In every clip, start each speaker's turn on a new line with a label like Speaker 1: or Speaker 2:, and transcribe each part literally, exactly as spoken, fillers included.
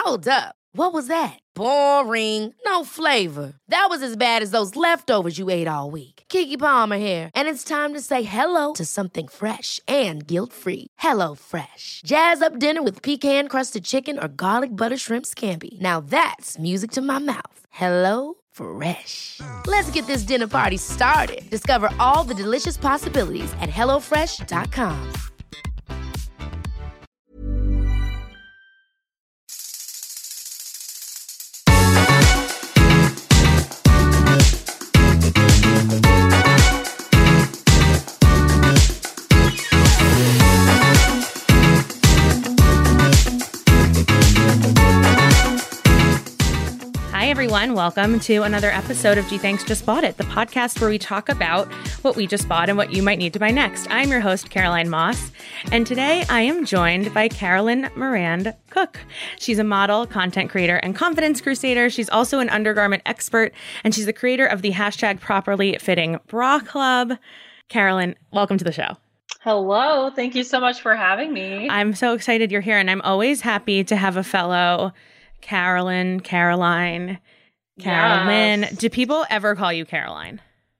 Speaker 1: Hold up. What was that? Boring. No flavor. That was as bad as those leftovers you ate all week. Keke Palmer here, and it's time to say hello to something fresh and guilt-free. Hello Fresh. Jazz up dinner with pecan-crusted chicken or garlic butter shrimp scampi. Now that's music to my mouth. Hello Fresh. Let's get this dinner party started. Discover all the delicious possibilities at hello fresh dot com.
Speaker 2: Hi, everyone. Welcome to another episode of Gee Thanks Just Bought It, the podcast where we talk about what we just bought and what you might need to buy next. I'm your host, Caroline Moss, and today I am joined by Carolyn Marand Cook. She's a model, content creator, and confidence crusader. She's also an undergarment expert, and she's the creator of the hashtag Properly Fitting Bra Club. Carolyn, welcome to the show.
Speaker 3: Hello. Thank you so much for having me.
Speaker 2: I'm so excited you're here, and I'm always happy to have a fellow Carolyn, Caroline, Carolyn.
Speaker 3: Yes.
Speaker 2: Do people ever call you Caroline?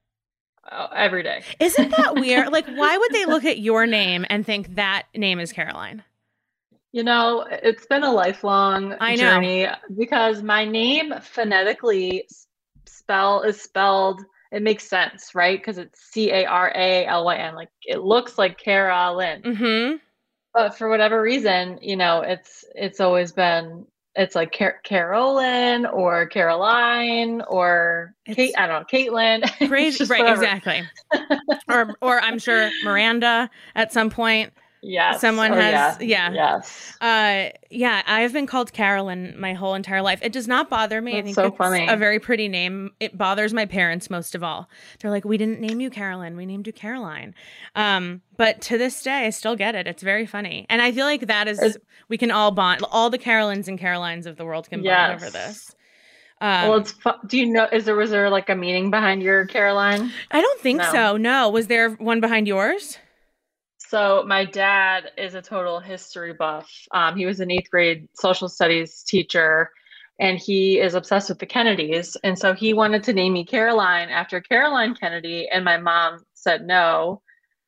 Speaker 3: Oh, every day.
Speaker 2: Isn't that weird? Like, why would they look at your name and think that name is Caroline?
Speaker 3: You know, it's been a lifelong
Speaker 2: I know.
Speaker 3: journey because my name phonetically spell is spelled, it makes sense, right? Because it's C A R A L Y N. Like, it looks like Carolyn.
Speaker 2: Mm-hmm.
Speaker 3: But for whatever reason, you know, it's it's always been, it's like Car- Carolyn or Caroline or
Speaker 2: It's
Speaker 3: Kate, I don't know, Caitlin.
Speaker 2: Crazy, right?
Speaker 3: Whatever.
Speaker 2: Exactly. or, or I'm sure Miranda at some point.
Speaker 3: Yes.
Speaker 2: Someone
Speaker 3: Oh,
Speaker 2: has,
Speaker 3: yeah.
Speaker 2: yeah.
Speaker 3: Yes.
Speaker 2: Uh, yeah, I've been called Carolyn my whole entire life. It does not bother me. I
Speaker 3: That's
Speaker 2: think
Speaker 3: so
Speaker 2: it's
Speaker 3: funny.
Speaker 2: a very pretty name. It bothers my parents most of all. They're like, we didn't name you Carolyn. We named you Caroline. Um, but to this day, I still get it. It's very funny. And I feel like that is,
Speaker 3: It's-
Speaker 2: we can all bond. All the Carolyns and Carolines of the world can bond
Speaker 3: Yes.
Speaker 2: over this. Um,
Speaker 3: Well, it's fu- do you know, is there, was there like a meaning behind your Caroline?
Speaker 2: I don't think
Speaker 3: No.
Speaker 2: so. No. Was there one behind yours?
Speaker 3: So my dad is a total history buff. Um, he was an eighth grade social studies teacher, and he is obsessed with the Kennedys. And so he wanted to name me Caroline after Caroline Kennedy, and my mom said no.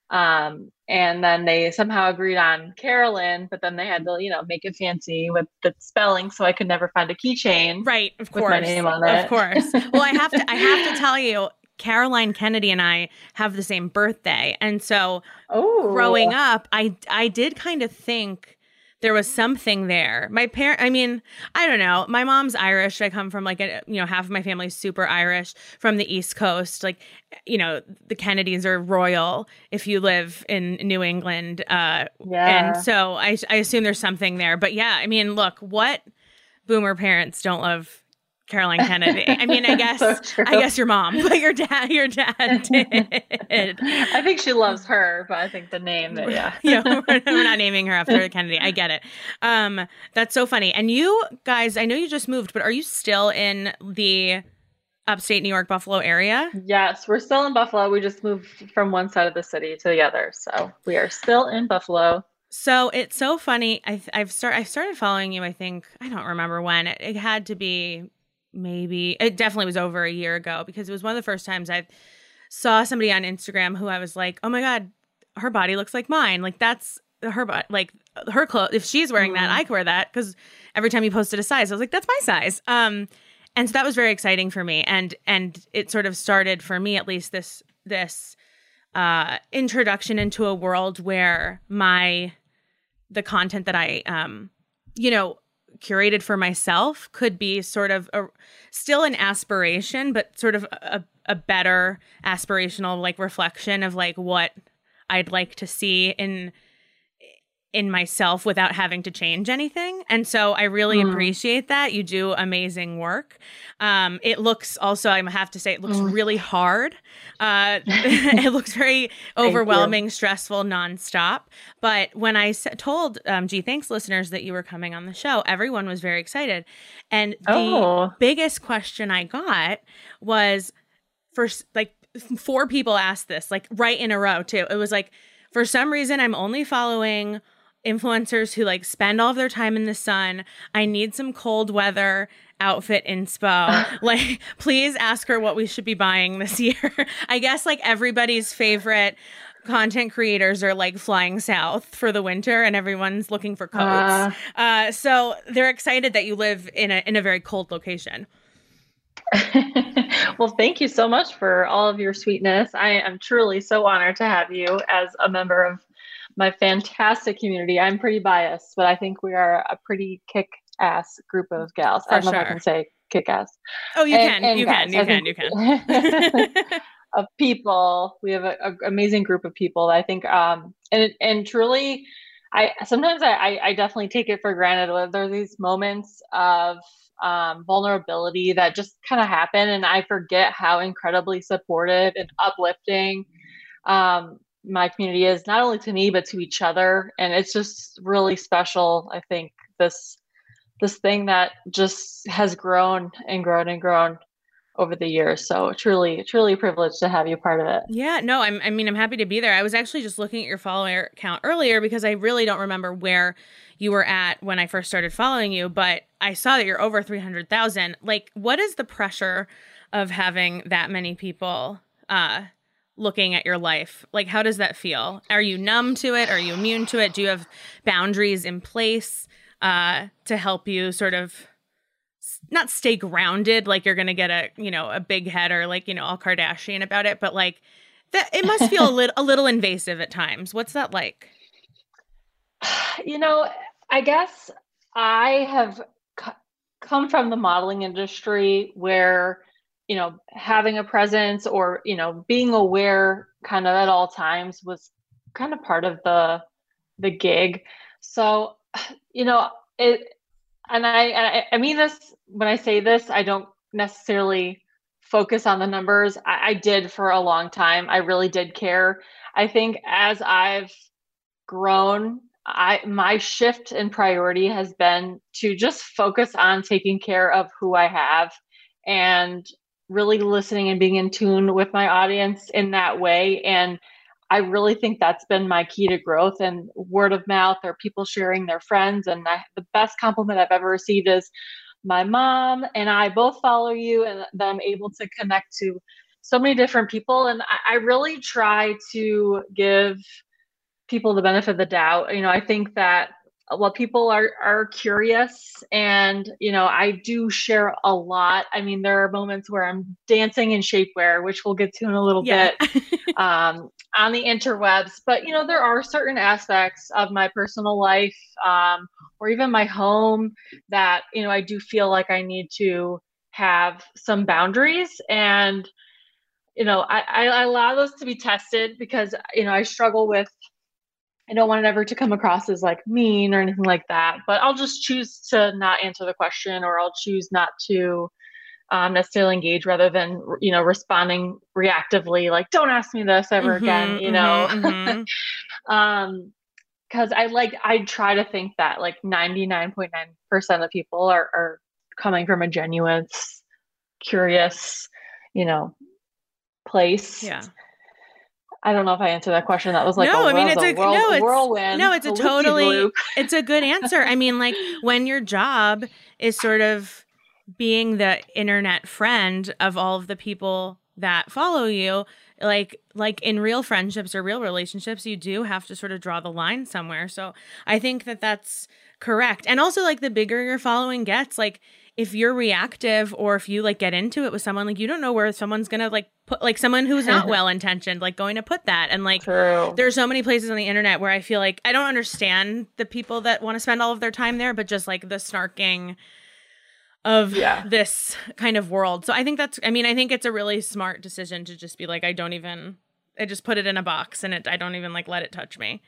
Speaker 3: Um, and then they somehow agreed on Carolyn, but then they had to, you know, make it fancy with the spelling, so I could never find a keychain.
Speaker 2: Right. Of
Speaker 3: With
Speaker 2: course.
Speaker 3: my name on
Speaker 2: Of
Speaker 3: it.
Speaker 2: course. Well, I have to, I have to tell you, Caroline Kennedy and I have the same birthday. And so
Speaker 3: Oh,
Speaker 2: growing up, I, I did kind of think there was something there. My parent, I mean, I don't know. My mom's Irish. I come from like, a, you know, half of my family's super Irish from the East Coast. Like, you know, the Kennedys are royal if you live in New England. Uh,
Speaker 3: yeah.
Speaker 2: And so I, I assume there's something there. But yeah, I mean, look, what boomer parents don't love Caroline Kennedy? I mean, I guess
Speaker 3: So true.
Speaker 2: I guess your mom, but your dad, your dad did.
Speaker 3: I think she loves her, but I think the name that, yeah.
Speaker 2: You know, we're, we're not naming her after Kennedy. I get it. Um, that's so funny. And you guys, I know you just moved, but are you still in the upstate New York, Buffalo area?
Speaker 3: Yes, we're still in Buffalo. We just moved from one side of the city to the other. So we are still in Buffalo.
Speaker 2: So it's so funny. I, I've start, I started following you, I think, I don't remember when. It, it had to be maybe, it definitely was over a year ago, because it was one of the first times I saw somebody on Instagram who I was like, oh my God, her body looks like mine. Like, that's her body, like her clothes. If she's wearing that, I could wear that, because every time you posted a size, I was like, that's my size. Um, and so that was very exciting for me. And, and it sort of started for me, at least, this, this, uh, introduction into a world where my, the content that I, um, you know, curated for myself could be sort of a, still an aspiration, but sort of a, a better aspirational like reflection of like what I'd like to see in in myself without having to change anything. And so I really mm. appreciate that. You do amazing work. Um, it looks also, I have to say, it looks mm. really hard. Uh, it looks very overwhelming, stressful, nonstop. But when I s- told um, Gee Thanks listeners that you were coming on the show, everyone was very excited. And the
Speaker 3: oh.
Speaker 2: biggest question I got was, for like four people asked this, like right in a row too. It was like, for some reason, I'm only following influencers who like spend all of their time in the sun. I need some cold weather outfit inspo. Like, please ask her what we should be buying this year. I guess like everybody's favorite content creators are like flying south for the winter and everyone's looking for coats. Uh, uh, so they're excited that you live in a in a very cold location.
Speaker 3: Well, thank you so much for all of your sweetness. I am truly so honored to have you as a member of my fantastic community. I'm pretty biased, but I think we are a pretty kick-ass group of gals.
Speaker 2: For
Speaker 3: I don't know
Speaker 2: sure.
Speaker 3: if I can say kick-ass.
Speaker 2: Oh, you
Speaker 3: and,
Speaker 2: can.
Speaker 3: And
Speaker 2: you,
Speaker 3: guys,
Speaker 2: can. you can. You can.
Speaker 3: You can. Of people, we have an amazing group of people. I think, um, and and truly, I sometimes I, I, I definitely take it for granted. There are these moments of um, vulnerability that just kind of happen, and I forget how incredibly supportive and uplifting um, my community is, not only to me but to each other. And it's just really special. I think this this thing that just has grown and grown and grown over the years. So truly, truly a privilege to have you part of it.
Speaker 2: Yeah, no, I'm, I mean, I'm happy to be there. I was actually just looking at your follower count earlier because I really don't remember where you were at when I first started following you, but I saw that you're over three hundred thousand. Like, what is the pressure of having that many people uh, looking at your life? Like, how does that feel? Are you numb to it? Are you immune to it? Do you have boundaries in place uh, to help you sort of not stay grounded, like you're going to get a, you know, a big head or like, you know, all Kardashian about it, but like that, it must feel a little, a little invasive at times. What's that like?
Speaker 3: You know, I guess I have c- come from the modeling industry where, you know, having a presence or, you know, being aware kind of at all times was kind of part of the, the gig. So, you know, it, and I, I, I mean this, when I say this, I don't necessarily focus on the numbers. I, I did for a long time. I really did care. I think as I've grown, I my shift in priority has been to just focus on taking care of who I have and really listening and being in tune with my audience in that way. And I really think that's been my key to growth, and word of mouth or people sharing their friends. And I, the best compliment I've ever received is my mom and I both follow you, and that I'm able to connect to so many different people. And I, I really try to give people the benefit of the doubt. You know, I think that well, people are are curious, and you know, I do share a lot. I mean, there are moments where I'm dancing in shapewear, which we'll get to in a little
Speaker 2: yeah.
Speaker 3: bit, um, on the interwebs. But you know, there are certain aspects of my personal life, um, or even my home, that you know, I do feel like I need to have some boundaries. And you know, I, I allow those to be tested because you know, I struggle with. I don't want it ever to come across as like mean or anything like that, but I'll just choose to not answer the question, or I'll choose not to um, necessarily engage rather than, you know, responding reactively, like, don't ask me this ever
Speaker 2: Mm-hmm,
Speaker 3: again, you
Speaker 2: mm-hmm,
Speaker 3: know?
Speaker 2: mm-hmm.
Speaker 3: um, cause I like, I try to think that like ninety-nine point nine percent of people are, are coming from a genuine, curious, you know, place.
Speaker 2: Yeah.
Speaker 3: I don't know if I answered that question. That was like,
Speaker 2: no,
Speaker 3: a,
Speaker 2: I mean, it's a,
Speaker 3: a whirl,
Speaker 2: no, it's,
Speaker 3: whirlwind.
Speaker 2: no, it's a,
Speaker 3: a
Speaker 2: totally, it's a good answer. I mean, like when your job is sort of being the internet friend of all of the people that follow you, like, like in real friendships or real relationships, you do have to sort of draw the line somewhere. So I think that that's correct. And also like the bigger your following gets, like if you're reactive or if you like get into it with someone, like you don't know where someone's going to like put like someone who's not well-intentioned, like going to put that. And like,
Speaker 3: True.
Speaker 2: There's so many places on the internet where I feel like I don't understand the people that want to spend all of their time there, but just like the snarking of
Speaker 3: yeah.
Speaker 2: this kind of world. So I think that's, I mean, I think it's a really smart decision to just be like, I don't even, I just put it in a box and it, I don't even like let it touch me.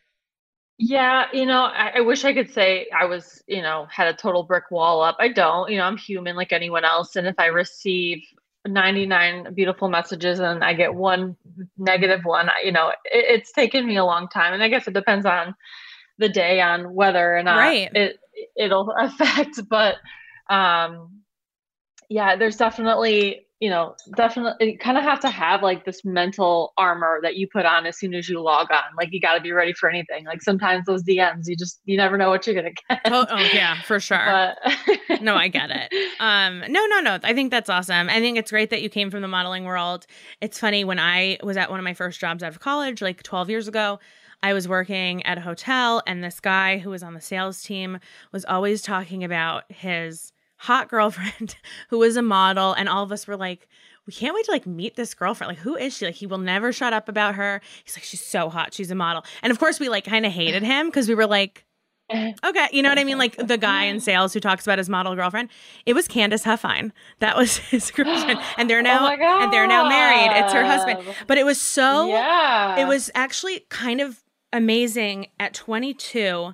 Speaker 3: Yeah, you know, I, I wish I could say I was, you know, had a total brick wall up. I don't, you know, I'm human like anyone else. And if I receive ninety-nine beautiful messages and I get one negative one, you know, it, it's taken me a long time. And I guess it depends on the day on whether or not
Speaker 2: right.
Speaker 3: it, it'll affect. But um, yeah, there's definitely you know, definitely you kind of have to have like this mental armor that you put on as soon as you log on. Like you got to be ready for anything. Like sometimes those D Ms, you just, you never know what you're going to get.
Speaker 2: Oh, oh, yeah, for sure.
Speaker 3: But
Speaker 2: no, I get it. Um, no, no, no. I think that's awesome. I think it's great that you came from the modeling world. It's funny, when I was at one of my first jobs out of college, like twelve years ago, I was working at a hotel, and this guy who was on the sales team was always talking about his hot girlfriend who was a model. And all of us were like, we can't wait to like meet this girlfriend. Like, who is she? Like, he will never shut up about her. He's like, she's so hot. She's a model. And of course we like kind of hated him because we were like, okay, you know what I mean? Like the guy in sales who talks about his model girlfriend. It was Candace Huffine. That was his girlfriend. And they're now,
Speaker 3: oh
Speaker 2: and they're now married. It's her husband. But it was so,
Speaker 3: yeah.
Speaker 2: it was actually kind of amazing at twenty-two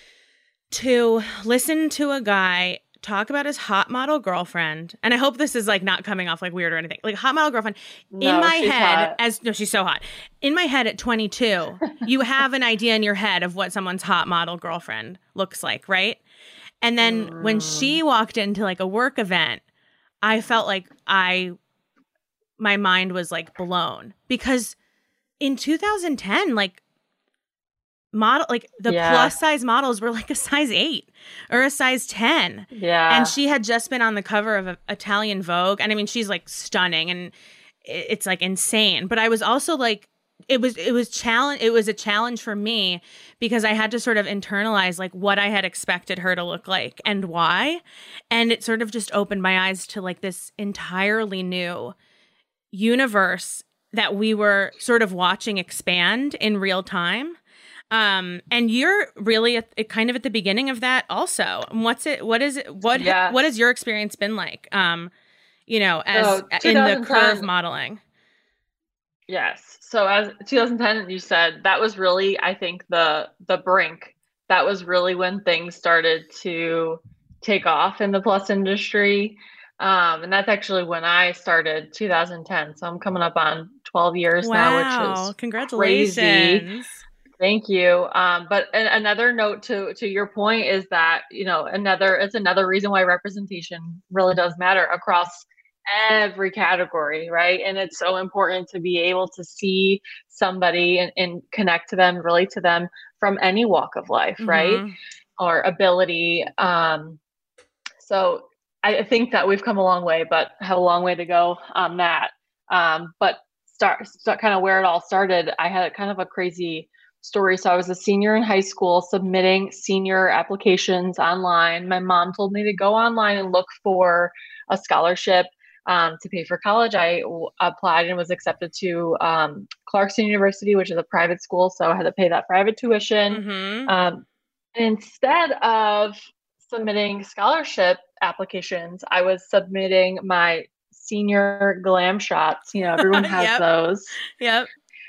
Speaker 2: to listen to a guy talk about his hot model girlfriend. And I hope this is like not coming off like weird or anything. Like hot model girlfriend
Speaker 3: no,
Speaker 2: in my head
Speaker 3: hot.
Speaker 2: as no, she's so hot. In my head at twenty-two, you have an idea in your head of what someone's hot model girlfriend looks like, right? And then mm. when she walked into like a work event, I felt like I, my mind was like blown because in two thousand ten, like model, like the
Speaker 3: yeah.
Speaker 2: plus size models were like a size eight or a size ten.
Speaker 3: Yeah.
Speaker 2: And she had just been on the cover of a, Italian Vogue. And I mean, she's like stunning and it, it's like insane. But I was also like, it was, it was challenge. It was a challenge for me because I had to sort of internalize like what I had expected her to look like and why. And it sort of just opened my eyes to like this entirely new universe that we were sort of watching expand in real time. Um, and you're really at, kind of at the beginning of that also. What's it, what is it, what,
Speaker 3: yeah.
Speaker 2: what has your experience been like, um, you know, as so, in the curve modeling?
Speaker 3: Yes. So as twenty ten, you said that was really, I think the, the brink, that was really when things started to take off in the plus industry. Um, and that's actually when I started two thousand ten. So I'm coming up on twelve years
Speaker 2: wow.
Speaker 3: now, which is
Speaker 2: congratulations.
Speaker 3: Crazy. Thank you. Um, but a- another note to, to your point is that, you know, another, it's another reason why representation really does matter across every category, right? And it's so important to be able to see somebody and, and connect to them, relate to them from any walk of life, mm-hmm. right? Or ability. Um, so I think that we've come a long way, but have a long way to go on that. Um, but start, start kind of where it all started. I had kind of a crazy story. So I was a senior in high school submitting senior applications online. My mom told me to go online and look for a scholarship um, to pay for college. I w- applied and was accepted to um, Clarkson University, which is a private school. So I had to pay that private tuition.
Speaker 2: Mm-hmm.
Speaker 3: Um, instead of submitting scholarship applications, I was submitting my senior glam shots. You know, everyone has
Speaker 2: yep.
Speaker 3: those.
Speaker 2: Yep.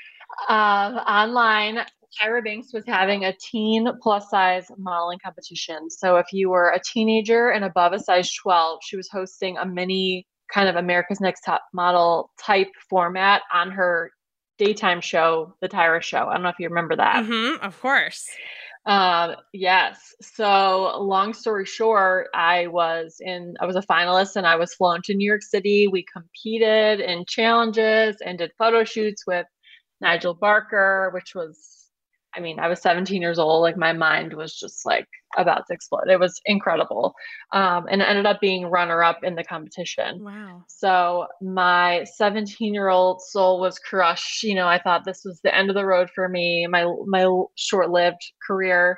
Speaker 3: Um, online. Tyra Banks was having a teen plus size modeling competition. So if you were a teenager and above a size twelve, she was hosting a mini kind of America's Next Top Model type format on her daytime show, The Tyra Show. I don't know if you remember that.
Speaker 2: Mm-hmm, of course.
Speaker 3: Um, yes. So long story short, I was in, I was a finalist and I was flown to New York City. We competed in challenges and did photo shoots with Nigel Barker, which was, I mean, I was seventeen years old. Like my mind was just like about to explode. It was incredible. Um, and ended up being runner up in the competition.
Speaker 2: Wow.
Speaker 3: So my seventeen year old soul was crushed. You know, I thought this was the end of the road for me, my, my short lived career.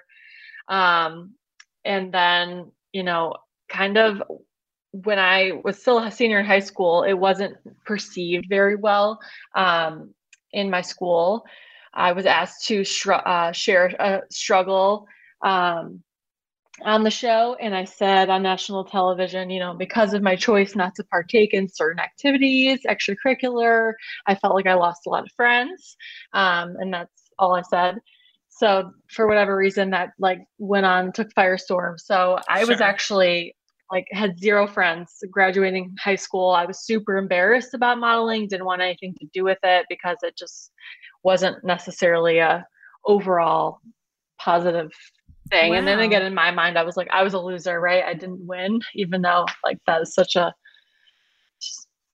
Speaker 3: Um, and then, you know, kind of when I was still a senior in high school, it wasn't perceived very well um, in my school. I was asked to sh- uh, share a struggle um, on the show. And I said on national television, you know, because of my choice not to partake in certain activities, extracurricular, I felt like I lost a lot of friends. Um, and that's all I said. So for whatever reason that like went on, took firestorm. So I
Speaker 2: Sure.
Speaker 3: was actually like had zero friends graduating high school. I was super embarrassed about modeling, didn't want anything to do with it because it just wasn't necessarily a overall positive thing.
Speaker 2: Wow.
Speaker 3: And then again, in my mind, I was like, I was a loser, right? I didn't win, even though like that is such a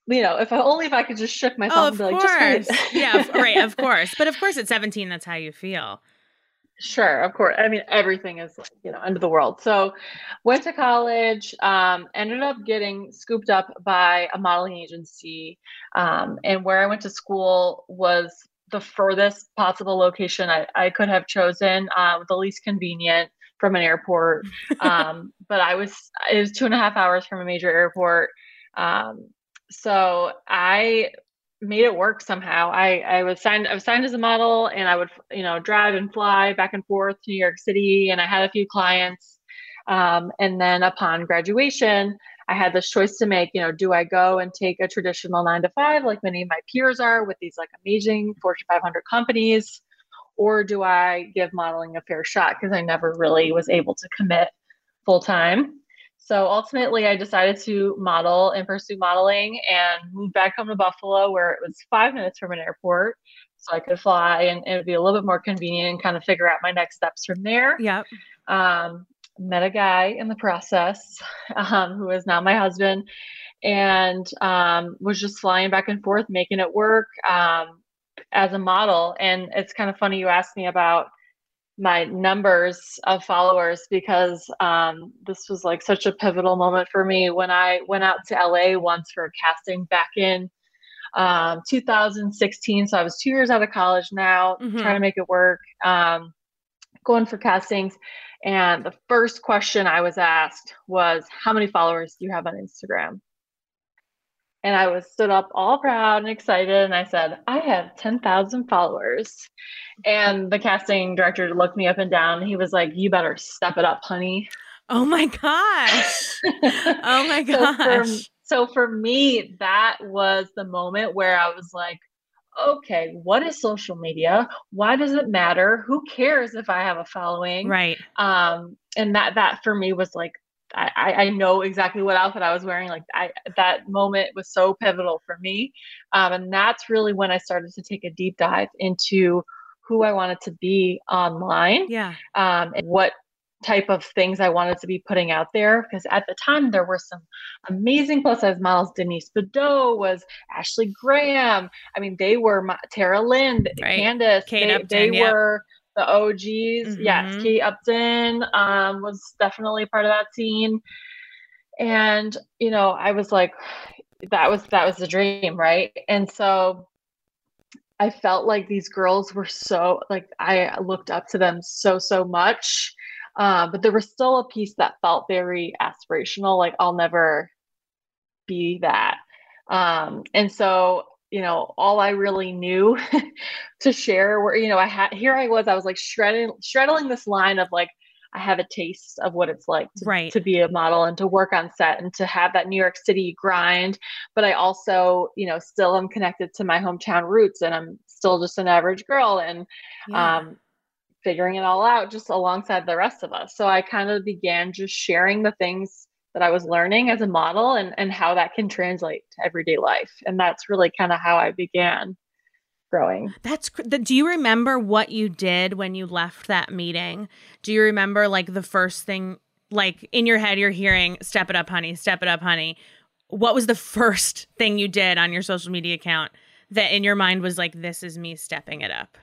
Speaker 3: you know, if I only if I could just shook myself
Speaker 2: Oh,
Speaker 3: and
Speaker 2: of
Speaker 3: be like, just wait.
Speaker 2: course. Yeah, of- right, of course. But of course, at seventeen, that's how you feel.
Speaker 3: Sure, of course. I mean, everything is, you know, end of the world. So went to college, um, ended up getting scooped up by a modeling agency. Um, and where I went to school was the furthest possible location I, I could have chosen, uh, the least convenient from an airport. Um, but I was, it was two and a half hours from a major airport. Um, so I made it work somehow. I, I was signed, I was signed as a model, and I would, you know, drive and fly back and forth to New York City. And I had a few clients. Um, and then upon graduation, I had this choice to make, you know, do I go and take a traditional nine to five, like many of my peers are with these like amazing Fortune five hundred companies, or do I give modeling a fair shot? Because I never really was able to commit full time. So ultimately, I decided to model and pursue modeling and moved back home to Buffalo, where it was five minutes from an airport. So I could fly, and it would be a little bit more convenient and kind of figure out my next steps from there.
Speaker 2: Yep.
Speaker 3: Um, met a guy in the process um, who is now my husband, and um, was just flying back and forth, making it work um, as a model. And it's kind of funny you asked me about my numbers of followers, because um, this was like such a pivotal moment for me when I went out to L A once for a casting back in um, two thousand sixteen. So I was two years out of college now,
Speaker 2: Mhm.
Speaker 3: trying to make it work, um, going for castings. And the first question I was asked was, how many followers do you have on Instagram? And I was stood up all proud and excited. And I said, I have ten thousand followers. And the casting director looked me up and down. He was like, you better step it up, honey.
Speaker 2: Oh my gosh. Oh my
Speaker 3: So for,
Speaker 2: gosh.
Speaker 3: so for me, that was the moment where I was like, okay, what is social media? Why does it matter? Who cares if I have a following?
Speaker 2: Right.
Speaker 3: Um, and that, that for me was like, I, I know exactly what outfit I was wearing. Like I, that moment was so pivotal for me. Um, and that's really when I started to take a deep dive into who I wanted to be online.
Speaker 2: Yeah.
Speaker 3: Um, and what type of things I wanted to be putting out there. Because at the time there were some amazing plus size models. Denise Bedeau was, Ashley Graham. I mean, they were my, Tara Lynn,
Speaker 2: Right.
Speaker 3: Candace.
Speaker 2: Kate
Speaker 3: they
Speaker 2: Upton,
Speaker 3: they
Speaker 2: yep.
Speaker 3: were the O Gs. Mm-hmm. Yes. Kate Upton um, was definitely part of that scene. And, you know, I was like, that was, that was the dream. Right. And so I felt like these girls were so, like, I looked up to them so, so much. Uh, but there was still a piece that felt very aspirational. Like, I'll never be that. Um, and so, you know, all I really knew to share were, you know, I had, here I was, I was like shredding, shredding this line of like, I have a taste of what it's like to,
Speaker 2: right.
Speaker 3: to be a model and to work on set and to have that New York City grind. But I also, you know, still am connected to my hometown roots, and I'm still just an average girl, and
Speaker 2: Yeah.
Speaker 3: um, figuring it all out just alongside the rest of us. So I kind of began just sharing the things that I was learning as a model, and, and how that can translate to everyday life. And that's really kind of how I began growing.
Speaker 2: That's, do you remember what you did when you left that meeting? Do you remember like the first thing, like in your head, you're hearing, step it up, honey, step it up, honey. What was the first thing you did on your social media account that in your mind was like, this is me stepping it up?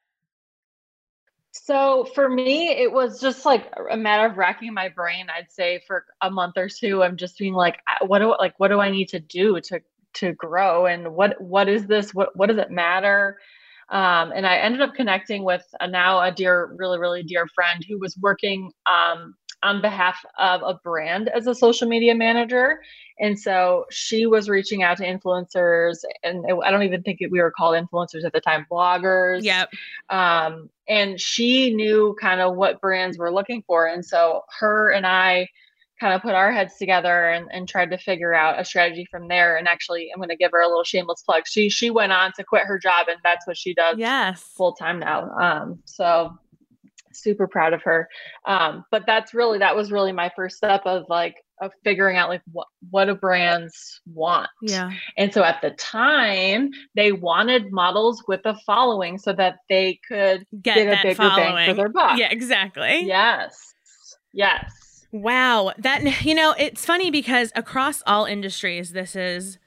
Speaker 3: So for me, it was just like a matter of racking my brain. I'd say for a month or two, I'm just being like, what do like, what do I need to do to to grow, and what what is this? What what does it matter? Um, and I ended up connecting with a, now a dear, really really dear friend who was working um, on behalf of a brand as a social media manager. And so she was reaching out to influencers, and it, I don't even think we were called influencers at the time, bloggers.
Speaker 2: Yep.
Speaker 3: Um, and she knew kind of what brands were looking for. And so her and I kind of put our heads together and, and tried to figure out a strategy from there. And actually, I'm going to give her a little shameless plug. She, she went on to quit her job, and that's what she does
Speaker 2: yes.
Speaker 3: full time now. Um, so super proud of her. Um, but that's really, that was really my first step of like, of figuring out like what, what do brands want?
Speaker 2: Yeah.
Speaker 3: And so at the time they wanted models with a following so that they could
Speaker 2: get,
Speaker 3: get a
Speaker 2: that
Speaker 3: bigger
Speaker 2: following.
Speaker 3: bang for their buck.
Speaker 2: Yeah, exactly.
Speaker 3: Yes. Yes.
Speaker 2: Wow. That, you know, it's funny because across all industries, this is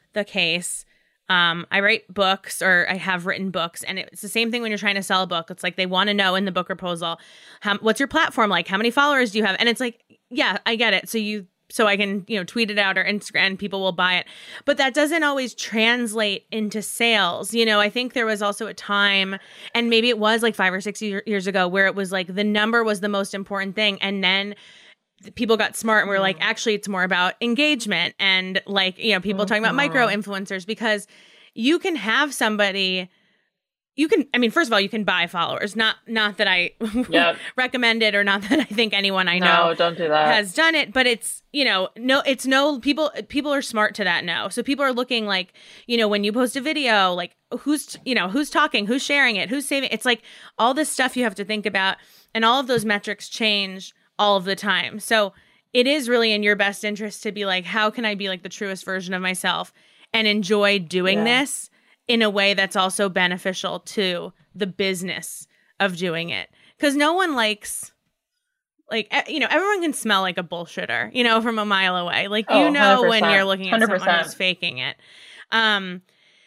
Speaker 2: the case. Um, I write books, or I have written books, and it's the same thing when you're trying to sell a book. It's like they want to know in the book proposal, how, what's your platform like? How many followers do you have? And it's like, yeah, I get it. So you, so I can, you know, tweet it out or Instagram, and people will buy it. But that doesn't always translate into sales. You know, I think there was also a time, and maybe it was like five or six year, years ago, where it was like the number was the most important thing, and then people got smart and were like, actually, it's more about engagement and like, you know, people talking about micro influencers, because you can have somebody, you can, I mean, first of all, you can buy followers, not, not that I yep. recommend it, or not that I think anyone I know
Speaker 3: no, don't do that.
Speaker 2: has done it, but it's, you know, no, it's no, people, people are smart to that now. So people are looking like, you know, when you post a video, like who's, you know, who's talking, who's sharing it, who's saving, it's like all this stuff you have to think about, and all of those metrics change all of the time. So it is really in your best interest to be like, how can I be like the truest version of myself and enjoy doing yeah. this in a way that's also beneficial to the business of doing it? Because no one likes, like, you know, everyone can smell like a bullshitter, you know, from a mile away. Like, oh, you know, when you're looking at one hundred percent someone who's faking it. Um,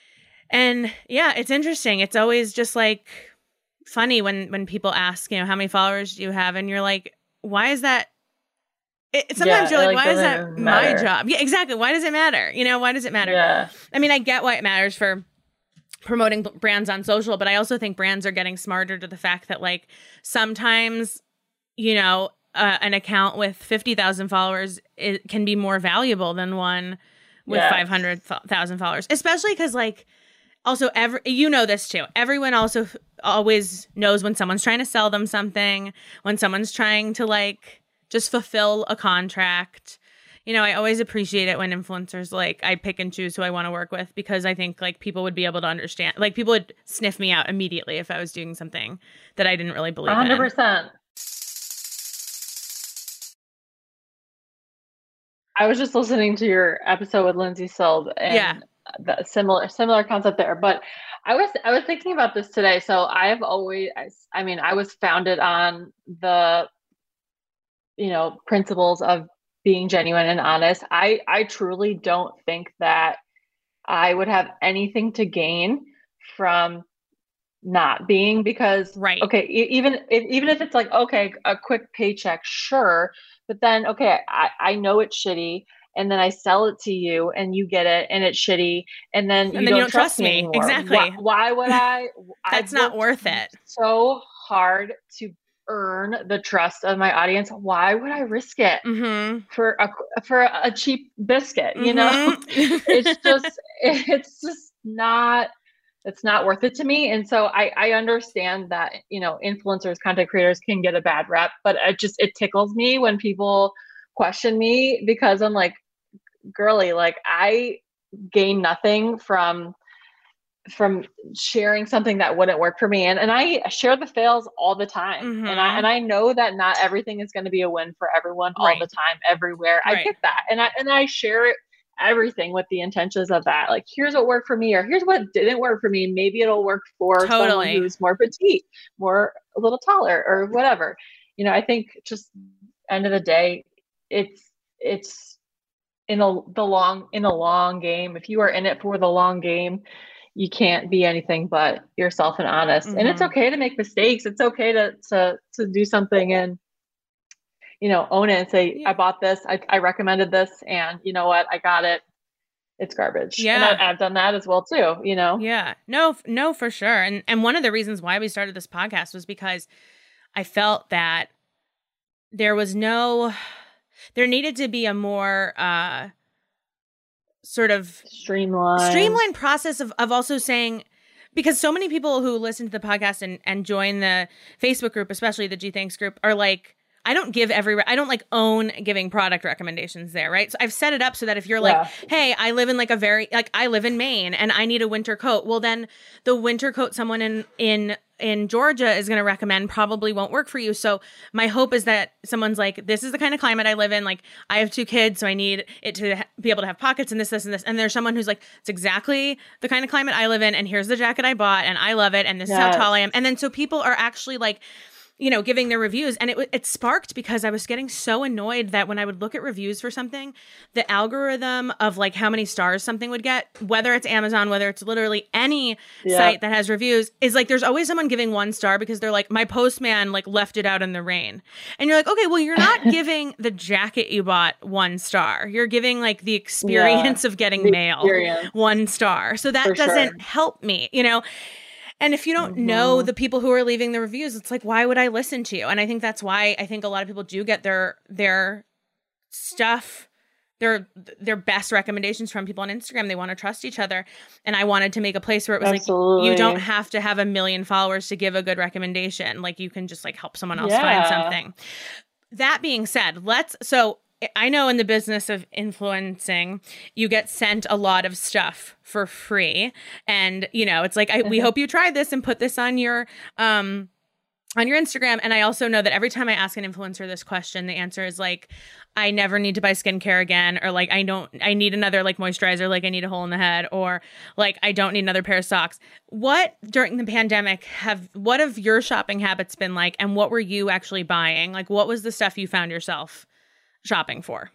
Speaker 2: and yeah, it's interesting. It's always just like funny when, when people ask, you know, how many followers do you have? And you're like, why is that? It, sometimes yeah, you're like, like, why is that matter. my job? Yeah, exactly. Why does it matter? You know, why does it matter?
Speaker 3: Yeah.
Speaker 2: I mean, I get why it matters for promoting brands on social, but I also think brands are getting smarter to the fact that like sometimes, you know, uh, an account with fifty thousand followers it can be more valuable than one with yes. five hundred thousand followers, especially because like, also, every, you know this too. Everyone also f- always knows when someone's trying to sell them something, when someone's trying to like just fulfill a contract. You know, I always appreciate it when influencers like I pick and choose who I want to work with, because I think like people would be able to understand. Like people would sniff me out immediately if I was doing something that I didn't really believe in.
Speaker 3: one hundred percent. I was just listening to your episode with Lindsay Sild, and yeah. the similar similar concept there. But I was I was thinking about this today. So I've always, I mean, I was founded on the, you know, principles of being genuine and honest. I I truly don't think that I would have anything to gain from not being, because
Speaker 2: right.
Speaker 3: okay, even if even if it's like, okay, a quick paycheck, sure. But then, okay, I, I know it's shitty, and then I sell it to you and you get it and it's shitty, and then you,
Speaker 2: and then
Speaker 3: don't,
Speaker 2: you don't
Speaker 3: trust,
Speaker 2: trust me.
Speaker 3: anymore.
Speaker 2: Exactly.
Speaker 3: Why, why would I?
Speaker 2: That's not worth it.
Speaker 3: So hard to earn the trust of my audience. Why would I risk it
Speaker 2: mm-hmm.
Speaker 3: for a for a cheap biscuit? You
Speaker 2: mm-hmm.
Speaker 3: know, it's just it's just not. It's not worth it to me. And so I, I understand that, you know, influencers, content creators can get a bad rep, but it just, it tickles me when people question me, because I'm like, girly, like I gain nothing from, from sharing something that wouldn't work for me. And, and I share the fails all the time.
Speaker 2: Mm-hmm.
Speaker 3: And I, and I know that not everything is going to be a win for everyone all
Speaker 2: right.
Speaker 3: the time, everywhere.
Speaker 2: Right.
Speaker 3: I get that. And I, and I share it, everything with the intentions of that, like, here's what worked for me, or here's what didn't work for me. Maybe it'll work for
Speaker 2: totally.
Speaker 3: someone who's more petite, more a little taller, or whatever. You know, I think just end of the day, it's it's in a the long in a long game. If you are in it for the long game, you can't be anything but yourself and honest. Mm-hmm. And it's okay to make mistakes. It's okay to to to do something and, you know, own it and say, yeah. I bought this, I, I recommended this, and you know what, I got it. It's garbage.
Speaker 2: Yeah.
Speaker 3: And I, I've done that as well too, you know?
Speaker 2: Yeah, no, no, for sure. And, and one of the reasons why we started this podcast was because I felt that there was no, there needed to be a more, uh, sort of
Speaker 3: streamlined,
Speaker 2: streamlined process of, of also saying, because so many people who listen to the podcast and, and join the Facebook group, especially the G Thanks group, are like, I don't give every, I don't like own giving product recommendations there, right? So I've set it up so that if you're like, yeah. hey, I live in like a very, like I live in Maine and I need a winter coat. Well, then the winter coat someone in, in, in Georgia is going to recommend probably won't work for you. So my hope is that someone's like, this is the kind of climate I live in. Like I have two kids, so I need it to ha- be able to have pockets and this, this, and this. And there's someone who's like, it's exactly the kind of climate I live in. And here's the jacket I bought and I love it. And this yes. is how tall I am. And then so people are actually like, you know, giving their reviews. And it it sparked because I was getting so annoyed that when I would look at reviews for something, the algorithm of like how many stars something would get, whether it's Amazon, whether it's literally any
Speaker 3: Yeah.
Speaker 2: site that has reviews, is like there's always someone giving one star because they're like, my postman like left it out in the rain. And you're like, okay, well, you're not giving the jacket you bought one star. You're giving like the experience of getting
Speaker 3: The
Speaker 2: mail
Speaker 3: experience.
Speaker 2: one star. So that
Speaker 3: For
Speaker 2: doesn't
Speaker 3: sure.
Speaker 2: help me, you know? And if you don't
Speaker 3: Mhm.
Speaker 2: know the people who are leaving the reviews, it's like, why would I listen to you? And I think that's why I think a lot of people do get their their stuff, their their best recommendations from people on Instagram. They want to trust each other. And I wanted to make a place where it was
Speaker 3: Absolutely.
Speaker 2: like, you don't have to have a million followers to give a good recommendation. Like you can just like help someone else find
Speaker 3: Yeah.
Speaker 2: something. That being said, let's so I know in the business of influencing, you get sent a lot of stuff for free. And, you know, it's like, I, we
Speaker 3: Mhm.
Speaker 2: hope you try this and put this on your, um, on your Instagram. And I also know that every time I ask an influencer this question, the answer is like, I never need to buy skincare again. Or like, I don't, I need another like moisturizer, like I need a hole in the head, or like, I don't need another pair of socks. What during the pandemic have, what have your shopping habits been like? And what were you actually buying? Like, what was the stuff you found yourself shopping for?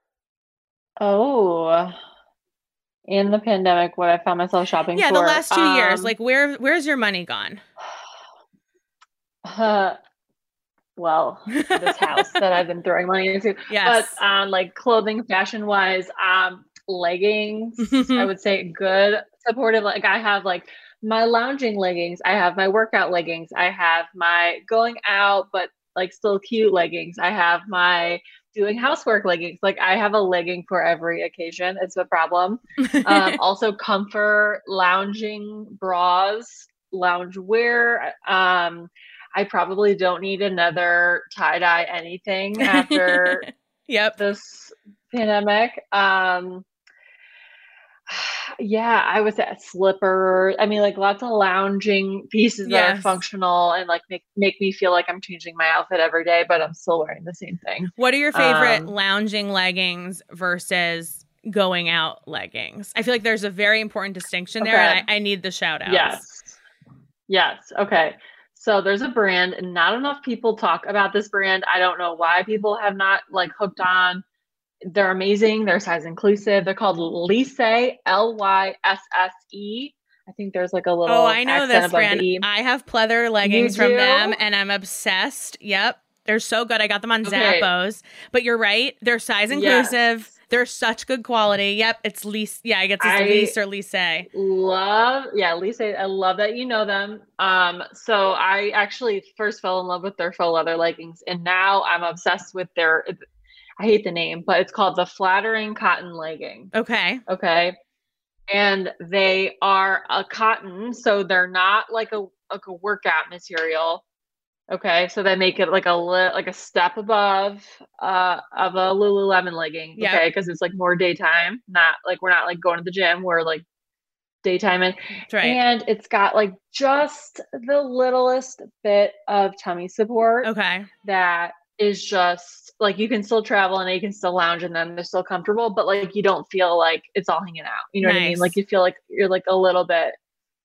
Speaker 3: Oh, in the pandemic, what I found myself shopping
Speaker 2: Yeah,
Speaker 3: for.
Speaker 2: the last two years.
Speaker 3: um,
Speaker 2: Like where where's your money gone?
Speaker 3: uh, well, this house that I've been throwing money into.
Speaker 2: Yes.
Speaker 3: But um, like clothing, fashion wise, um, leggings, I would say good, supportive. Like I have like my lounging leggings, I have my workout leggings, I have my going out but like still cute leggings, I have my doing housework leggings. Like I have a legging for every occasion. It's a problem. Um, also comfort, lounging bras, lounge wear. Um, I probably don't need another tie-dye anything after
Speaker 2: Yep.
Speaker 3: this pandemic. Um, yeah, I would say slippers. I mean, like lots of lounging pieces that are
Speaker 2: Yes.
Speaker 3: functional and like make make me feel like I'm changing my outfit every day, but I'm still wearing the same thing.
Speaker 2: What are your favorite
Speaker 3: Um,
Speaker 2: lounging leggings versus going out leggings? I feel like there's a very important distinction there,
Speaker 3: Okay.
Speaker 2: and I, I need the shout outs.
Speaker 3: Yes. Yes. Okay. So there's a brand, and not enough people talk about this brand. I don't know why people have not like hooked on. They're amazing. They're size inclusive. They're called Lysse, L Y S S E. I think there's like a little
Speaker 2: Oh, I know
Speaker 3: accent
Speaker 2: this
Speaker 3: above
Speaker 2: brand.
Speaker 3: the E.
Speaker 2: I have pleather leggings from
Speaker 3: do?
Speaker 2: them, and I'm obsessed. Yep. They're so good. I got them on
Speaker 3: Okay.
Speaker 2: Zappos. But you're right. They're size inclusive.
Speaker 3: Yes.
Speaker 2: They're such good quality. Yep. It's Lysse. Yeah, I guess it's
Speaker 3: I-
Speaker 2: Lysse or Lysse.
Speaker 3: Love, yeah, Lisa, I love that you know them. Um, so I actually first fell in love with their faux leather leggings, and now I'm obsessed with their, I hate the name, but it's called the Flattering Cotton Legging.
Speaker 2: Okay.
Speaker 3: Okay. And they are a cotton, so they're not like a like a workout material. Okay, so they make it like a li- like a step above uh of a Lululemon legging.
Speaker 2: Yep.
Speaker 3: Okay, because it's like more daytime, not like we're not like going to the gym. We're like daytime, and
Speaker 2: That's right.
Speaker 3: and it's got like just the littlest bit of tummy support
Speaker 2: Okay.
Speaker 3: that is just like you can still travel and you can still lounge in them. They're still comfortable, but like you don't feel like it's all hanging out. You know what I mean?
Speaker 2: Nice.
Speaker 3: Like you feel like you're like a little bit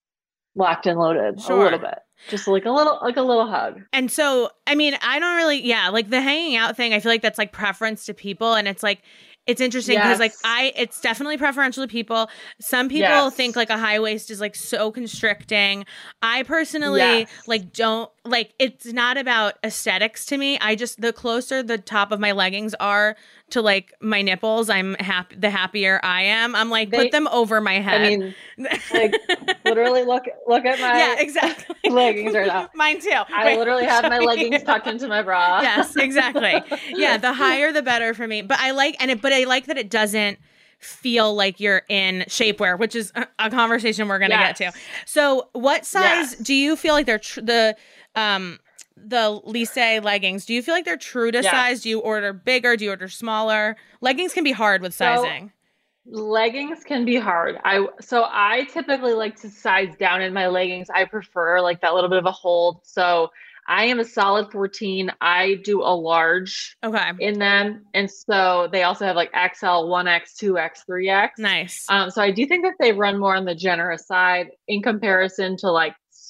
Speaker 3: locked and loaded,
Speaker 2: Sure.
Speaker 3: a little bit, just like a little, like a little hug.
Speaker 2: And so, I mean, I don't really, yeah, like the hanging out thing, I feel like that's like preference to people. And it's like, it's interesting because like
Speaker 3: Yes.
Speaker 2: I, it's definitely preferential to people. Some people
Speaker 3: Yes.
Speaker 2: think like a high waist is like so constricting. I personally
Speaker 3: Yes.
Speaker 2: like don't like, it's not about aesthetics to me. I just, the closer the top of my leggings are to like my nipples, I'm happy, the happier I am. I'm like,
Speaker 3: They-
Speaker 2: put them over my head.
Speaker 3: I mean, like literally look, look at my
Speaker 2: yeah, exactly.
Speaker 3: leggings right now.
Speaker 2: Mine too.
Speaker 3: I
Speaker 2: Wait,
Speaker 3: literally have my
Speaker 2: show
Speaker 3: leggings
Speaker 2: you.
Speaker 3: tucked into my bra.
Speaker 2: Yes, exactly. Yeah, the higher the better for me. But I like and it but I like that it doesn't feel like you're in shapewear, which is a, a conversation we're going to
Speaker 3: Yes.
Speaker 2: get to. So, what size
Speaker 3: Yes.
Speaker 2: do you feel like they're tr- the um the Lysse leggings? Do you feel like they're true to
Speaker 3: Yes.
Speaker 2: size? Do you order bigger? Do you order smaller? Leggings can be hard with
Speaker 3: So-
Speaker 2: sizing.
Speaker 3: Leggings can be hard. I so I typically like to size down in my leggings. I prefer like that little bit of a hold. So I am a solid fourteen. I do a large
Speaker 2: Okay.
Speaker 3: in them. And so they also have like X L, one X, two X, three X.
Speaker 2: Nice.
Speaker 3: Um, so I do think that they run more on the generous side in comparison to like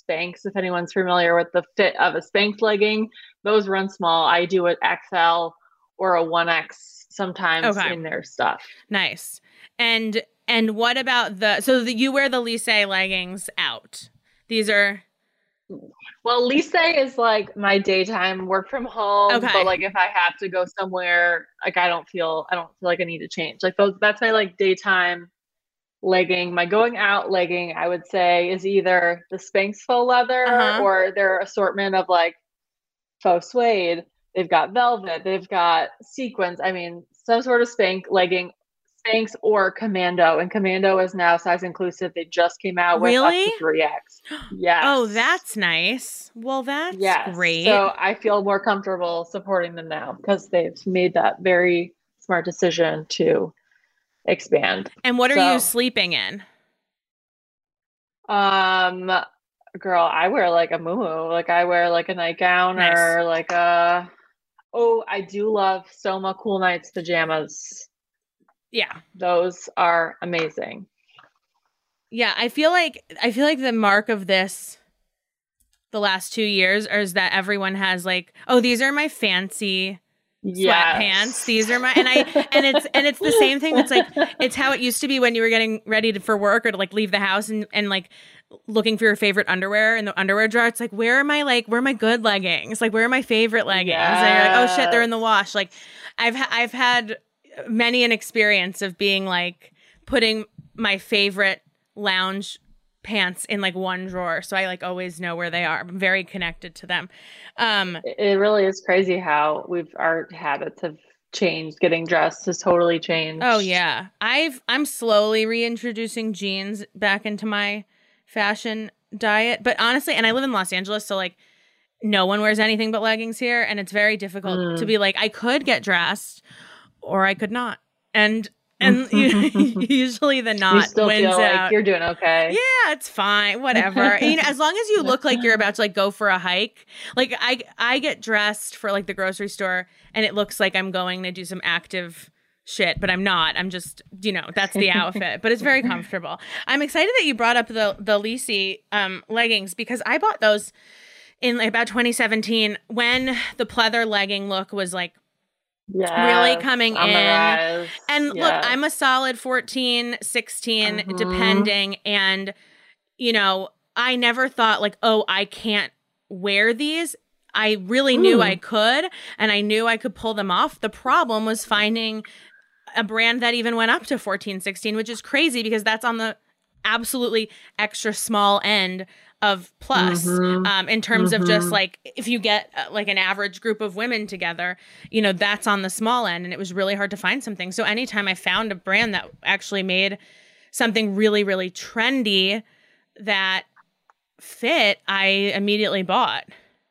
Speaker 3: Spanx. If anyone's familiar with the fit of a Spanx legging, those run small. I do an X L or a one X sometimes
Speaker 2: Okay.
Speaker 3: in their stuff.
Speaker 2: Nice. And and what about the so the, you wear the Lycée leggings out? These are
Speaker 3: Well, Lycée is like my daytime work from home.
Speaker 2: Okay.
Speaker 3: But like if I have to go somewhere, like I don't feel I don't feel like I need to change. Like those that's my like daytime legging. My going out legging, I would say, is either the Spanx faux leather
Speaker 2: Uh-huh.
Speaker 3: or their assortment of like faux suede. They've got velvet, they've got sequins. I mean, some sort of Spanx legging, Spanx or Commando. And Commando is now size inclusive. They just came out with up
Speaker 2: Really?
Speaker 3: to three X. Yes.
Speaker 2: Oh, that's nice. Well, that's
Speaker 3: yes.
Speaker 2: great.
Speaker 3: So I feel more comfortable supporting them now because they've made that very smart decision to expand.
Speaker 2: And what are
Speaker 3: So,
Speaker 2: you sleeping in?
Speaker 3: Um, girl, I wear like a muumuu. Like I wear like a nightgown
Speaker 2: Nice.
Speaker 3: or like a. Oh, I do love Soma Cool Nights pajamas.
Speaker 2: Yeah.
Speaker 3: Those are amazing.
Speaker 2: Yeah, I feel like I feel like the mark of this the last two years is that everyone has like, oh, these are my fancy
Speaker 3: Yes.
Speaker 2: sweatpants. These are my and I and it's and it's the same thing. It's like it's how it used to be when you were getting ready to, for work or to like leave the house and and like looking for your favorite underwear in the underwear drawer. It's like, where are my like where are my good leggings? Like where are my favorite leggings? And you're like, oh shit, they're in the wash. Like I've ha- I've had many an experience of being like putting my favorite lounge pants in like one drawer, so I like always know where they are. I'm very connected to them. Um,
Speaker 3: It really is crazy how we've our habits have changed. Getting dressed has totally changed.
Speaker 2: oh yeah, I've I'm slowly reintroducing jeans back into my fashion diet, but honestly, and I live in Los Angeles, so like no one wears anything but leggings here, and it's very difficult
Speaker 3: Mm.
Speaker 2: to be like I could get dressed or I could not, and and usually the
Speaker 3: You
Speaker 2: not
Speaker 3: still
Speaker 2: wins
Speaker 3: feel
Speaker 2: out.
Speaker 3: like you're doing okay.
Speaker 2: Yeah, it's fine. Whatever. You know, as long as you look like you're about to like go for a hike. Like I I get dressed for like the grocery store and it looks like I'm going to do some active shit, but I'm not. I'm just, you know, that's the outfit. But it's very comfortable. I'm excited that you brought up the the Lycée um leggings because I bought those in like about twenty seventeen when the pleather legging look was like
Speaker 3: Yes,
Speaker 2: really coming
Speaker 3: on the
Speaker 2: in.
Speaker 3: rise.
Speaker 2: And look,
Speaker 3: Yes.
Speaker 2: I'm a solid fourteen, sixteen,
Speaker 3: Mhm.
Speaker 2: depending. And, you know, I never thought like, oh, I can't wear these. I really knew
Speaker 3: Mm.
Speaker 2: I could, and I knew I could pull them off. The problem was finding a brand that even went up to fourteen, sixteen, which is crazy because that's on the absolutely extra small end of plus
Speaker 3: Mhm.
Speaker 2: um, in terms of just
Speaker 3: Mhm.
Speaker 2: like if you get uh, like an average group of women together, you know, that's on the small end, and it was really hard to find something. So anytime I found a brand that actually made something really, really trendy that fit, I immediately bought.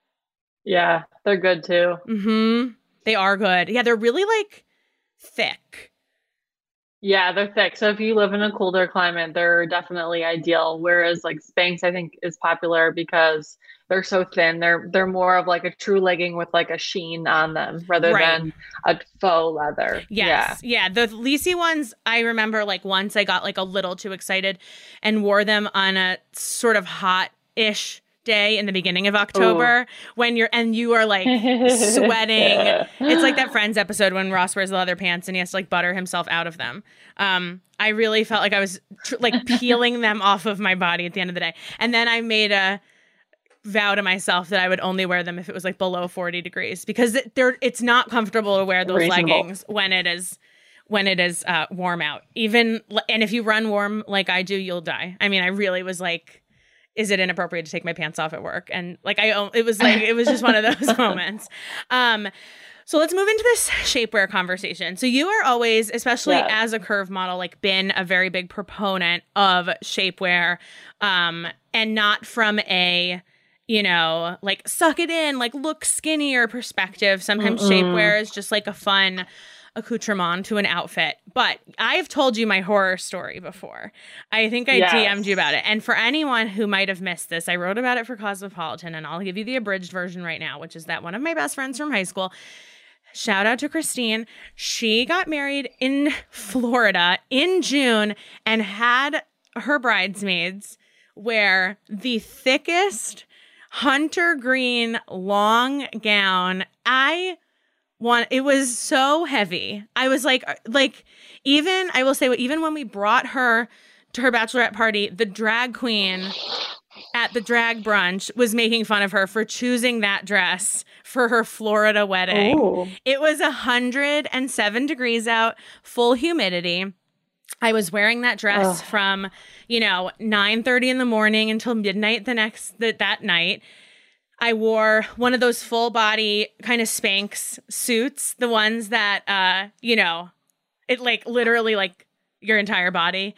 Speaker 3: Yeah, they're good too.
Speaker 2: Mm-hmm. They are good. Yeah, they're really like thick.
Speaker 3: Yeah, they're thick. So if you live in a colder climate, they're definitely ideal. Whereas like Spanx, I think, is popular because they're so thin. They're they're more of like a true legging with like a sheen on them rather
Speaker 2: Right.
Speaker 3: than a faux leather.
Speaker 2: Yes. Yeah. The Lycée ones, I remember like once I got like a little too excited and wore them on a sort of hot-ish day in the beginning of October when you're and you are like
Speaker 3: Yeah.
Speaker 2: sweating. It's like that Friends episode when Ross wears the leather pants and he has to like butter himself out of them. Um, I really felt like I was tr- like peeling them off of my body at the end of the day. And then I made a vow to myself that I would only wear them if it was like below forty degrees because it, they're it's not comfortable to wear those
Speaker 3: Reasonable.
Speaker 2: leggings when it is when it is uh, warm out. Even and if you run warm like I do, you'll die. I mean, I really was like, is it inappropriate to take my pants off at work? And like I, it was like it was just one of those moments. Um, so let's move into this shapewear conversation. So you are always, especially
Speaker 3: Yes.
Speaker 2: as a curve model, like been a very big proponent of shapewear, um, and not from a you know, like suck it in, like look skinnier perspective. Sometimes
Speaker 3: Mm-mm.
Speaker 2: shapewear is just like a fun accoutrement to an outfit. But I've told you my horror story before. I think I
Speaker 3: Yes.
Speaker 2: D M'd you about it. And for anyone who might have missed this, I wrote about it for Cosmopolitan, and I'll give you the abridged version right now, which is that one of my best friends from high school, shout out to Christine, she got married in Florida in June and had her bridesmaids wear the thickest hunter green long gown. I want, it was so heavy. I was like, like, even, I will say, even when we brought her to her bachelorette party, the drag queen at the drag brunch was making fun of her for choosing that dress for her Florida wedding.
Speaker 3: Ooh.
Speaker 2: It was one hundred seven degrees out, full humidity. I was wearing that dress Ugh. from, you know, nine thirty in the morning until midnight the next, the, that night. I wore one of those full body kind of Spanx suits, the ones that, uh, you know, it like literally like your entire body.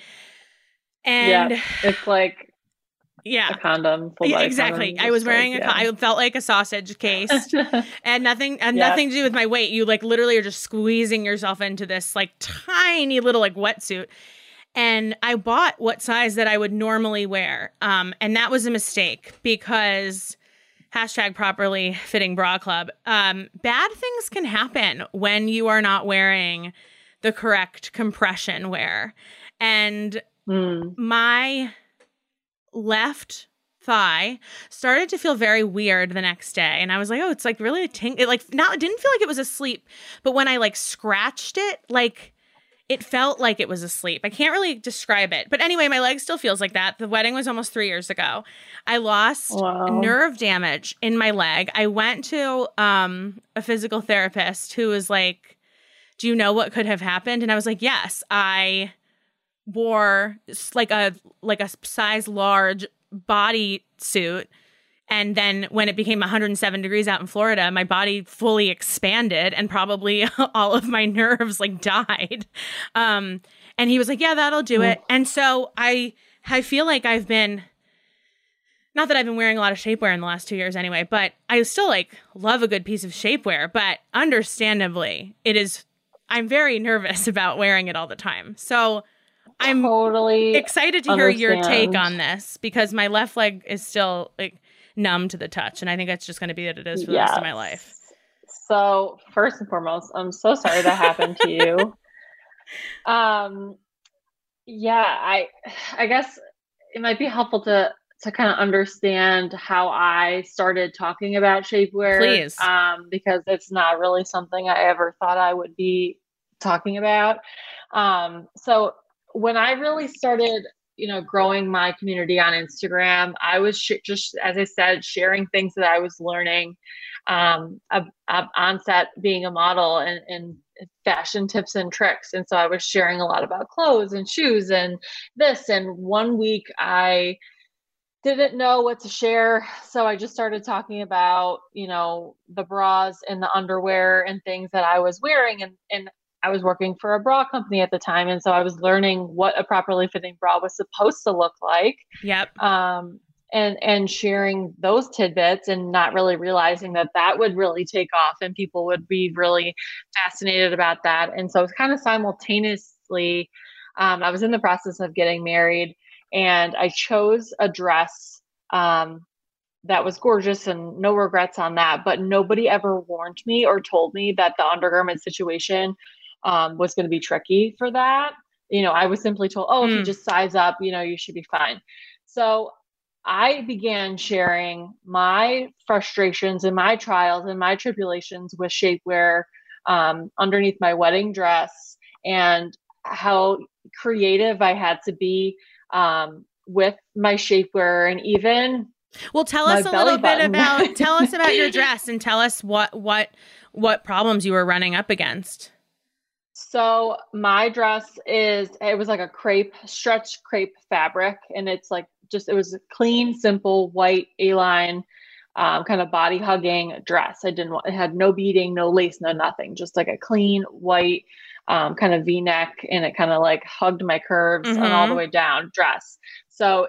Speaker 2: And
Speaker 3: yeah, it's like
Speaker 2: yeah,
Speaker 3: a condom. Full
Speaker 2: yeah, exactly.
Speaker 3: Condom,
Speaker 2: I was wearing
Speaker 3: like,
Speaker 2: a,
Speaker 3: yeah.
Speaker 2: I felt like a sausage case and nothing, and
Speaker 3: yeah.
Speaker 2: nothing to do with my weight. You like literally are just squeezing yourself into this like tiny little like wetsuit. And I bought what size that I would normally wear. Um, and that was a mistake because hashtag properly fitting bra club. Um, bad things can happen when you are not wearing the correct compression wear. And
Speaker 3: mm.
Speaker 2: my left thigh started to feel very weird the next day. And I was like, oh, it's like really a ting- it like not, it didn't feel like it was asleep, but when I like scratched it, like it felt like it was asleep. I can't really describe it. But anyway, my leg still feels like that. The wedding was almost three years ago. I lost
Speaker 3: wow.
Speaker 2: nerve damage in my leg. I went to um, a physical therapist who was like, do you know what could have happened? And I was like, yes, I wore like a like a size large body suit. And then when it became one hundred seven degrees out in Florida, my body fully expanded and probably all of my nerves like died. Um, and he was like, yeah, that'll do it. And so I I feel like I've been, not that I've been wearing a lot of shapewear in the last two years anyway, but I still like love a good piece of shapewear. But understandably, it is, I'm very nervous about wearing it all the time. So I'm
Speaker 3: totally
Speaker 2: excited to hear
Speaker 3: understand.
Speaker 2: your take on this because my left leg is still like numb to the touch. And I think that's just going to be what it is for the
Speaker 3: yes.
Speaker 2: rest of my life.
Speaker 3: So first and foremost, I'm so sorry that happened to you. Um, yeah, I, I guess it might be helpful to, to kind of understand how I started talking about shapewear.
Speaker 2: Please.
Speaker 3: Um, because it's not really something I ever thought I would be talking about. Um, so when I really started, you know, growing my community on Instagram, I was sh- just, as I said, sharing things that I was learning, um, ab- ab- on set being a model and, and fashion tips and tricks. And so I was sharing a lot about clothes and shoes and this. And one week I didn't know what to share. So I just started talking about, you know, the bras and the underwear and things that I was wearing. And, and I was working for a bra company at the time. And so I was learning what a properly fitting bra was supposed to look like.
Speaker 2: Yep.
Speaker 3: Um, and, and sharing those tidbits and not really realizing that that would really take off and people would be really fascinated about that. And so it's kind of simultaneously, um, I was in the process of getting married and I chose a dress, um, that was gorgeous and no regrets on that, but nobody ever warned me or told me that the undergarment situation um, was going to be tricky for that. You know, I was simply told, oh, if you
Speaker 2: Mm.
Speaker 3: just size up, you know, you should be fine. So I began sharing my frustrations and my trials and my tribulations with shapewear um, underneath my wedding dress and how creative I had to be um, with my shapewear and even
Speaker 2: Well, tell us
Speaker 3: my
Speaker 2: a little
Speaker 3: belly
Speaker 2: bit
Speaker 3: button.
Speaker 2: about, tell us about your dress and tell us what, what, what problems you were running up against.
Speaker 3: So my dress is, it was like a crepe, stretch crepe fabric. And it's like, just, it was a clean, simple, white A-line, um, kind of body hugging dress. I didn't want, it had no beading, no lace, no nothing, just like a clean white, um, kind of V-neck. And it kind of like hugged my curves
Speaker 2: Mhm.
Speaker 3: and all the way down dress. So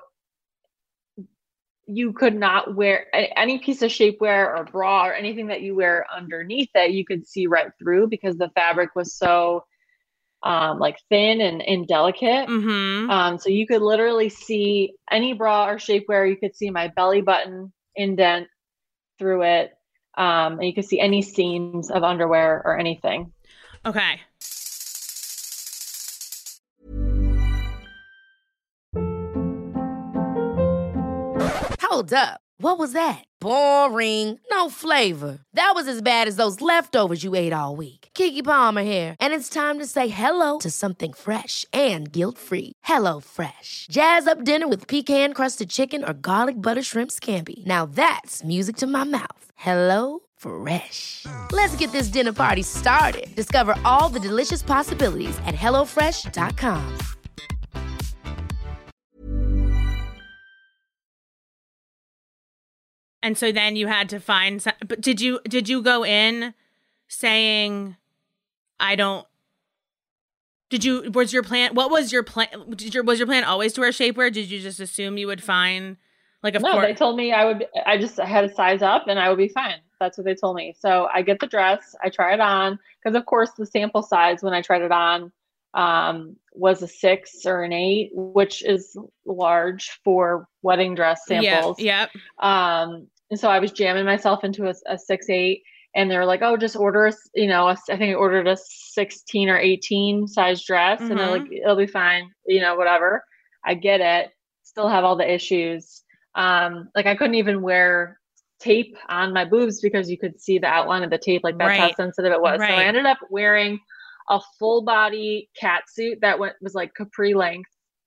Speaker 3: you could not wear any piece of shapewear or bra or anything that you wear underneath it. You could see right through because the fabric was so um, like thin and, and delicate.
Speaker 2: Mm-hmm.
Speaker 3: Um, so you could literally see any bra or shapewear. You could see my belly button indent through it. Um, and you could see any seams of underwear or anything.
Speaker 2: Okay.
Speaker 1: Hold up. What was that? Boring. No flavor. That was as bad as those leftovers you ate all week. Keke Palmer here, and it's time to say hello to something fresh and guilt-free. Hello Fresh. Jazz up dinner with pecan-crusted chicken or garlic butter shrimp scampi. Now that's music to my mouth. Hello Fresh. Let's get this dinner party started. Discover all the delicious possibilities at hello fresh dot com.
Speaker 2: And so then you had to find some, but did you did you go in saying I don't did you was your plan what was your plan did your was your plan always to wear shapewear? Did you just assume you would find like of
Speaker 3: no,
Speaker 2: course
Speaker 3: they told me I would I just I had to size up and I would be fine. That's what they told me. So I get the dress, I try it on, because of course the sample size when I tried it on um was a six or an eight, which is large for wedding dress samples.
Speaker 2: Yeah, yep.
Speaker 3: Um, and so I was jamming myself into a, a six, eight, and they were like, oh, just order a, you know, a, I think I ordered a sixteen or eighteen size dress mm-hmm. and they're like, it'll be fine. You know, whatever. I get it. Still have all the issues. Um, like I couldn't even wear tape on my boobs because you could see the outline of the tape. Like that's
Speaker 2: right.
Speaker 3: how sensitive it was.
Speaker 2: Right.
Speaker 3: So I ended up wearing a full body cat suit that went was like capri length,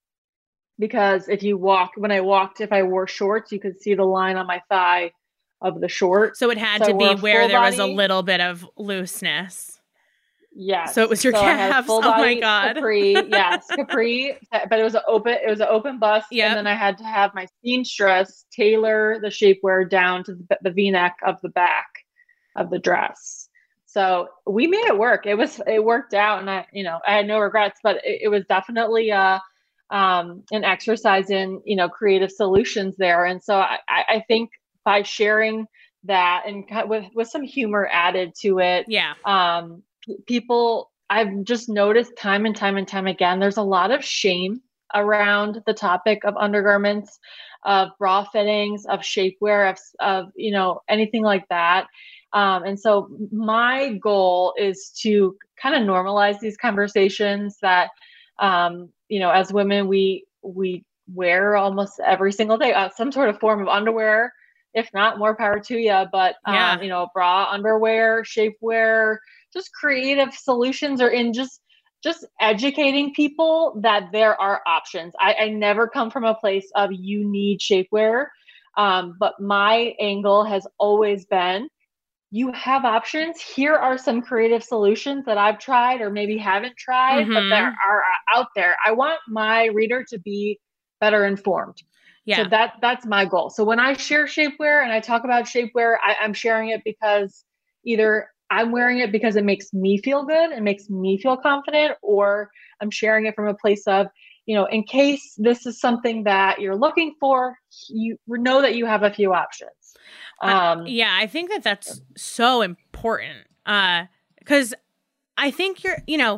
Speaker 3: because if you walk when I walked if I wore shorts you could see the line on my thigh of the short,
Speaker 2: so it had
Speaker 3: so
Speaker 2: to be where there
Speaker 3: body.
Speaker 2: was a little bit of looseness.
Speaker 3: Yes.
Speaker 2: So it was your
Speaker 3: so
Speaker 2: calves. Oh my god.
Speaker 3: Capri, yes, capri, but it was an open it was an open bust yep. And then I had to have my seamstress tailor the shapewear down to the, the V-neck of the back of the dress. So we made it work. It was, it worked out, and I, you know, I had no regrets, but it, it was definitely uh, um, an exercise in, you know, creative solutions there. And so I, I think by sharing that and with, with some humor added to it,
Speaker 2: yeah,
Speaker 3: um, people, I've just noticed time and time and time again, there's a lot of shame around the topic of undergarments, of bra fittings, of shapewear, of, of, you know, anything like that. Um, and so my goal is to kind of normalize these conversations that, um, you know, as women, we, we wear almost every single day, uh, some sort of form of underwear, if not more power to you, but, um,
Speaker 2: yeah.
Speaker 3: you know, bra, underwear, shapewear, just creative solutions, or in just, just educating people that there are options. I, I never come from a place of you need shapewear. Um, but my angle has always been, you have options. Here are some creative solutions that I've tried or maybe haven't tried, mm-hmm. but there are out there. I want my reader to be better informed.
Speaker 2: Yeah.
Speaker 3: So that that's my goal. So when I share shapewear and I talk about shapewear, I, I'm sharing it because either I'm wearing it because it makes me feel good, it makes me feel confident, or I'm sharing it from a place of, you know, in case this is something that you're looking for, you know that you have a few options. Um,
Speaker 2: uh, yeah, I think that that's so important uh, because I think you're, you know,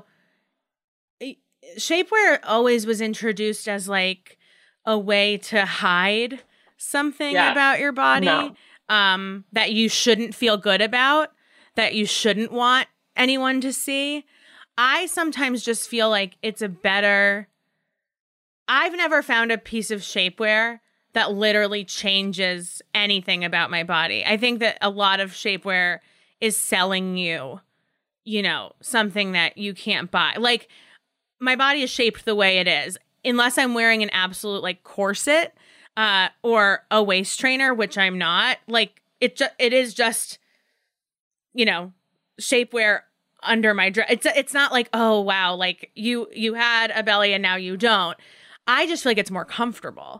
Speaker 2: shapewear always was introduced as like a way to hide something
Speaker 3: yes.
Speaker 2: about your body
Speaker 3: no.
Speaker 2: um, that you shouldn't feel good about, that you shouldn't want anyone to see. I sometimes just feel like it's a better, I've never found a piece of shapewear that literally changes anything about my body. I think that a lot of shapewear is selling you, you know, something that you can't buy. Like, my body is shaped the way it is, unless I'm wearing an absolute like corset uh, or a waist trainer, which I'm not. Like, it ju- it is just, you know, shapewear under my dress. It's it's not like, oh wow, like you you had a belly and now you don't. I just feel like it's more comfortable.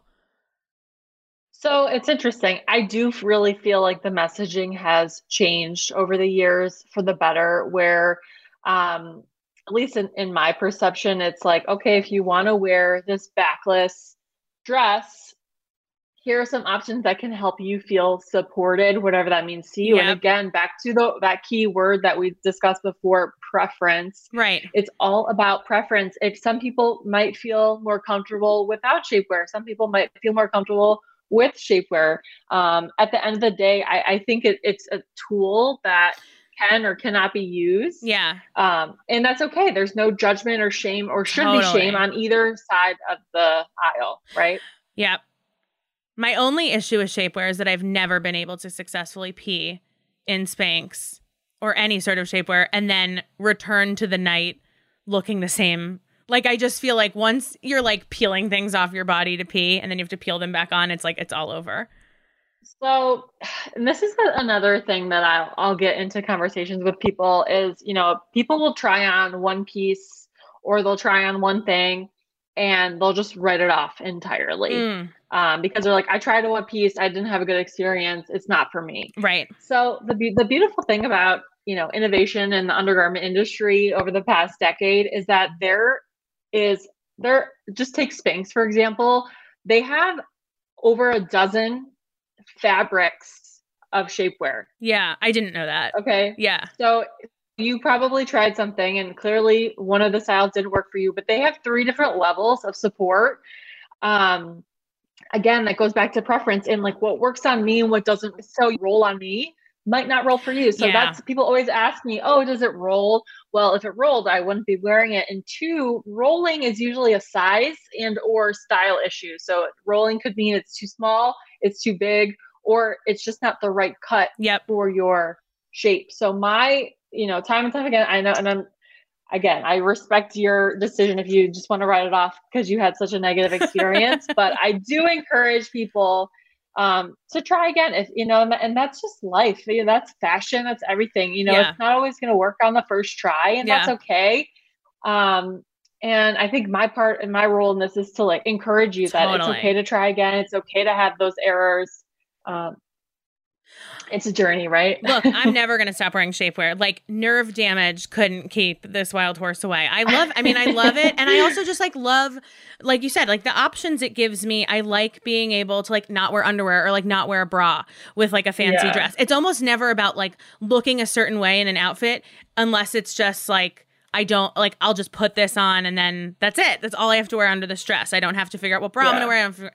Speaker 3: So it's interesting. I do really feel like the messaging has changed over the years for the better, where um, at least in, in my perception, it's like, okay, if you want to wear this backless dress, here are some options that can help you feel supported, whatever that means to you. Yep. And again, back to the that key word that we discussed before, preference.
Speaker 2: Right.
Speaker 3: It's all about preference. If some people might feel more comfortable without shapewear, some people might feel more comfortable with shapewear. Um, at the end of the day, I, I think it, it's a tool that can or cannot be used.
Speaker 2: Yeah.
Speaker 3: Um, and that's okay. There's no judgment or shame, or should
Speaker 2: Totally.
Speaker 3: be shame on either side of the aisle, right?
Speaker 2: Yeah. My only issue with shapewear is that I've never been able to successfully pee in Spanx or any sort of shapewear and then return to the night looking the same. Like, I just feel like once you're like peeling things off your body to pee and then you have to peel them back on, it's like it's all over.
Speaker 3: So, and this is another thing that I'll, I'll get into conversations with people is, you know, people will try on one piece or they'll try on one thing and they'll just write it off entirely. Mm. Um, because they're like, I tried a one piece, I didn't have a good experience. It's not for me.
Speaker 2: Right.
Speaker 3: So the the beautiful thing about, you know, innovation in the undergarment industry over the past decade is that there is, there, just take Spanx, for example, they have over a dozen fabrics of shapewear.
Speaker 2: Yeah, I didn't know that.
Speaker 3: Okay.
Speaker 2: Yeah.
Speaker 3: So you probably tried something and clearly one of the styles didn't work for you, but they have three different levels of support. Um, again, that goes back to preference and like what works on me and what doesn't so roll on me might not roll for you. So yeah. That's, people always ask me, oh, does it roll? Well, if it rolled, I wouldn't be wearing it. And two, rolling is usually a size and or style issue. So rolling could mean it's too small, it's too big, or it's just not the right cut
Speaker 2: yep.
Speaker 3: for your shape. So my, you know, time and time again, I know, and I'm, again, I respect your decision if you just want to write it off because you had such a negative experience, but I do encourage people um, to try again, if, you know, and, and that's just life. You know, that's fashion, that's everything, you know, yeah. It's not always going to work on the first try and yeah. that's okay. Um, and I think my part and my role in this is to like encourage you totally. That it's okay to try again. It's okay to have those errors. Um, It's a journey, right?
Speaker 2: Look, I'm never going to stop wearing shapewear. Like nerve damage couldn't keep this wild horse away. I love, I mean, I love it. And I also just like love, like you said, like the options it gives me. I like being able to like not wear underwear or like not wear a bra with like a fancy yeah. dress. It's almost never about like looking a certain way in an outfit unless it's just like, I don't like, I'll just put this on and then that's it. That's all I have to wear under this dress. I don't have to figure out what bra yeah. I'm going to wear.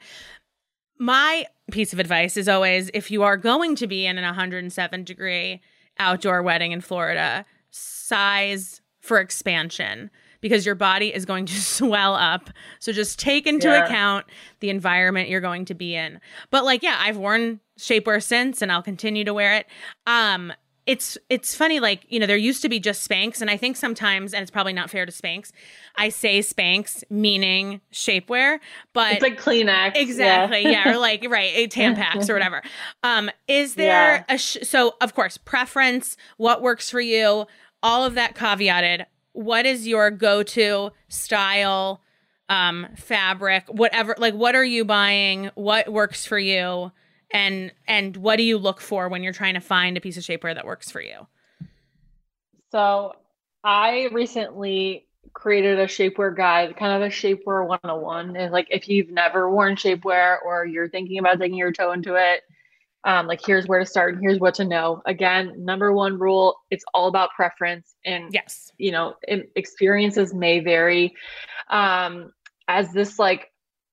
Speaker 2: My piece of advice is always, if you are going to be in an one hundred seven degree outdoor wedding in Florida, size for expansion because your body is going to swell up. So just take into yeah. account the environment you're going to be in. But like, yeah, I've worn shapewear since and I'll continue to wear it. Um, It's it's funny, like, you know, there used to be just Spanx, and I think sometimes, and it's probably not fair to Spanx, I say Spanx meaning shapewear, but
Speaker 3: it's like Kleenex.
Speaker 2: Exactly, yeah, yeah or like, right, a Tampax or whatever. Um, is there yeah. a, sh- so of course, preference, what works for you, all of that caveated, what is your go-to style, um, fabric, whatever, like, what are you buying, what works for you? And and what do you look for when you're trying to find a piece of shapewear that works for you?
Speaker 3: So I recently created a shapewear guide, kind of a shapewear one oh one. And like if you've never worn shapewear or you're thinking about taking your toe into it, um, like here's where to start and here's what to know. Again, number one rule, it's all about preference. And
Speaker 2: yes,
Speaker 3: you know, experiences may vary. Um, as this like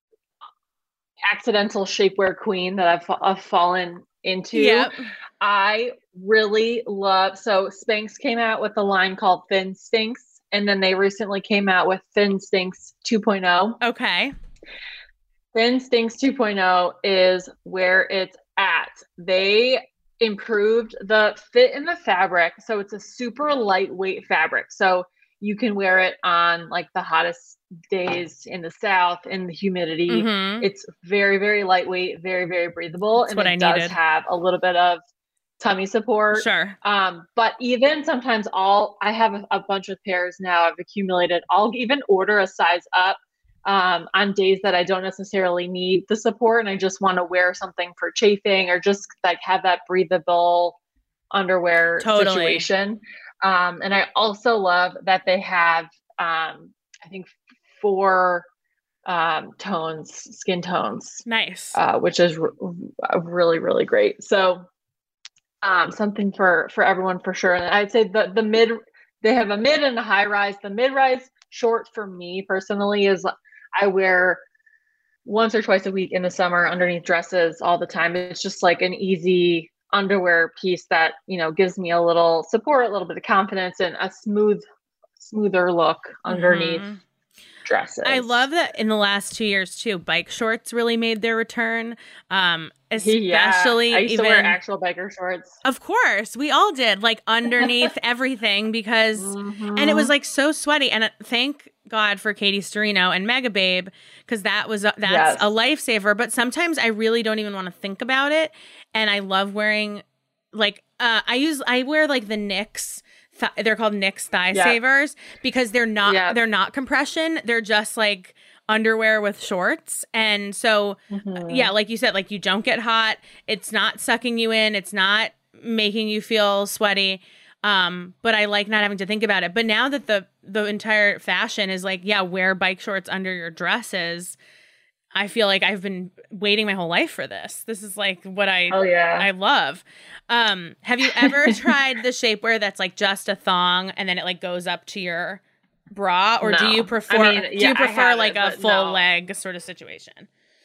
Speaker 3: accidental shapewear queen that I've, I've fallen into. Yep. I really love, so Spanx came out with a line called Thin Stinx, and then they recently came out with Thin Stinx two point oh.
Speaker 2: Okay.
Speaker 3: Thin Stinx two point oh is where it's at. They improved the fit in the fabric. So it's a super lightweight fabric. So you can wear it on like the hottest days in the South in the humidity. Mm-hmm. It's very, very lightweight, very, very breathable.
Speaker 2: That's
Speaker 3: and
Speaker 2: what
Speaker 3: it
Speaker 2: I
Speaker 3: does
Speaker 2: needed.
Speaker 3: have a little bit of tummy support.
Speaker 2: Sure.
Speaker 3: Um, but even sometimes all I have a, a bunch of pairs now I've accumulated. I'll even order a size up um, on days that I don't necessarily need the support and I just want to wear something for chafing or just like have that breathable underwear
Speaker 2: totally.
Speaker 3: situation. Um, and I also love that they have, um, I think four um, tones, skin tones.
Speaker 2: Nice.
Speaker 3: Uh, which is r- really, really great. So um, something for, for everyone for sure. And I'd say the, the mid, they have a mid and a high rise. The mid rise short for me personally is I wear once or twice a week in the summer underneath dresses all the time. It's just like an easy underwear piece that, you know, gives me a little support, a little bit of confidence and a smooth, smoother look underneath. Mm-hmm. dresses.
Speaker 2: I love that in the last two years too, bike shorts really made their return. Um, especially
Speaker 3: yeah. I used
Speaker 2: even
Speaker 3: to wear actual biker shorts.
Speaker 2: Of course, we all did, like underneath everything because,
Speaker 3: mm-hmm.
Speaker 2: and it was like so sweaty. And uh, thank God for Katie Storino and Mega Babe because that was a, that's
Speaker 3: yes.
Speaker 2: a lifesaver. But sometimes I really don't even want to think about it, and I love wearing like uh, I use I wear like the Knix. Th- they're called Knix thigh
Speaker 3: yeah.
Speaker 2: savers because they're not
Speaker 3: yeah.
Speaker 2: they're not compression. They're just like underwear with shorts. And so, mm-hmm. yeah, like you said, like you don't get hot. It's not sucking you in. It's not making you feel sweaty. Um, but I like not having to think about it. But now that the the entire fashion is like, yeah, wear bike shorts under your dresses, I feel like I've been waiting my whole life for this. This is like what I
Speaker 3: oh, yeah.
Speaker 2: I love. Um, have you ever tried the shapewear that's like just a thong and then it like goes up to your bra, or
Speaker 3: no.
Speaker 2: do you prefer
Speaker 3: I mean, yeah,
Speaker 2: do you prefer like
Speaker 3: it,
Speaker 2: a full
Speaker 3: no.
Speaker 2: leg sort of situation?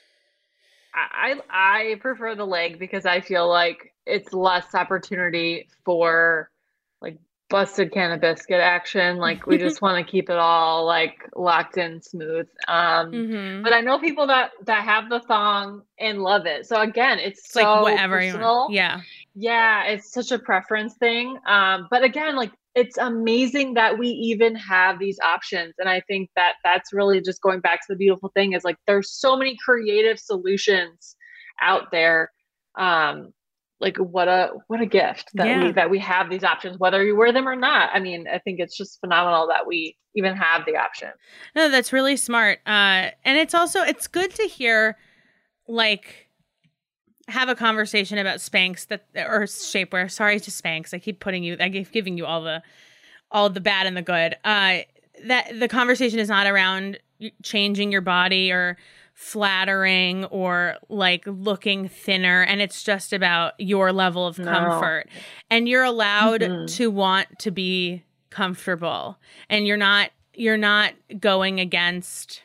Speaker 3: I I prefer the leg because I feel like it's less opportunity for like busted can of biscuit action. Like we just want to keep it all like locked in smooth. Um,
Speaker 2: mm-hmm.
Speaker 3: But I know people that that have the thong and love it. So again, it's,
Speaker 2: it's
Speaker 3: so
Speaker 2: like whatever
Speaker 3: personal.
Speaker 2: You want. Yeah,
Speaker 3: yeah, it's such a preference thing. Um, but again, like it's amazing that we even have these options. And I think that that's really just going back to the beautiful thing is like there's so many creative solutions out there. Um, like what a what a gift that
Speaker 2: yeah.
Speaker 3: we that we have these options, whether you wear them or not. I mean, I think it's just phenomenal that we even have the option.
Speaker 2: No, that's really smart. Uh, and it's also it's good to hear like have a conversation about Spanx that or shapewear. Sorry to Spanx. I keep putting you I keep giving you all the all the bad and the good. Uh, that the conversation is not around changing your body or flattering or like looking thinner, and it's just about your level of comfort. No. And you're allowed mm-hmm. to want to be comfortable, and you're not you're not going against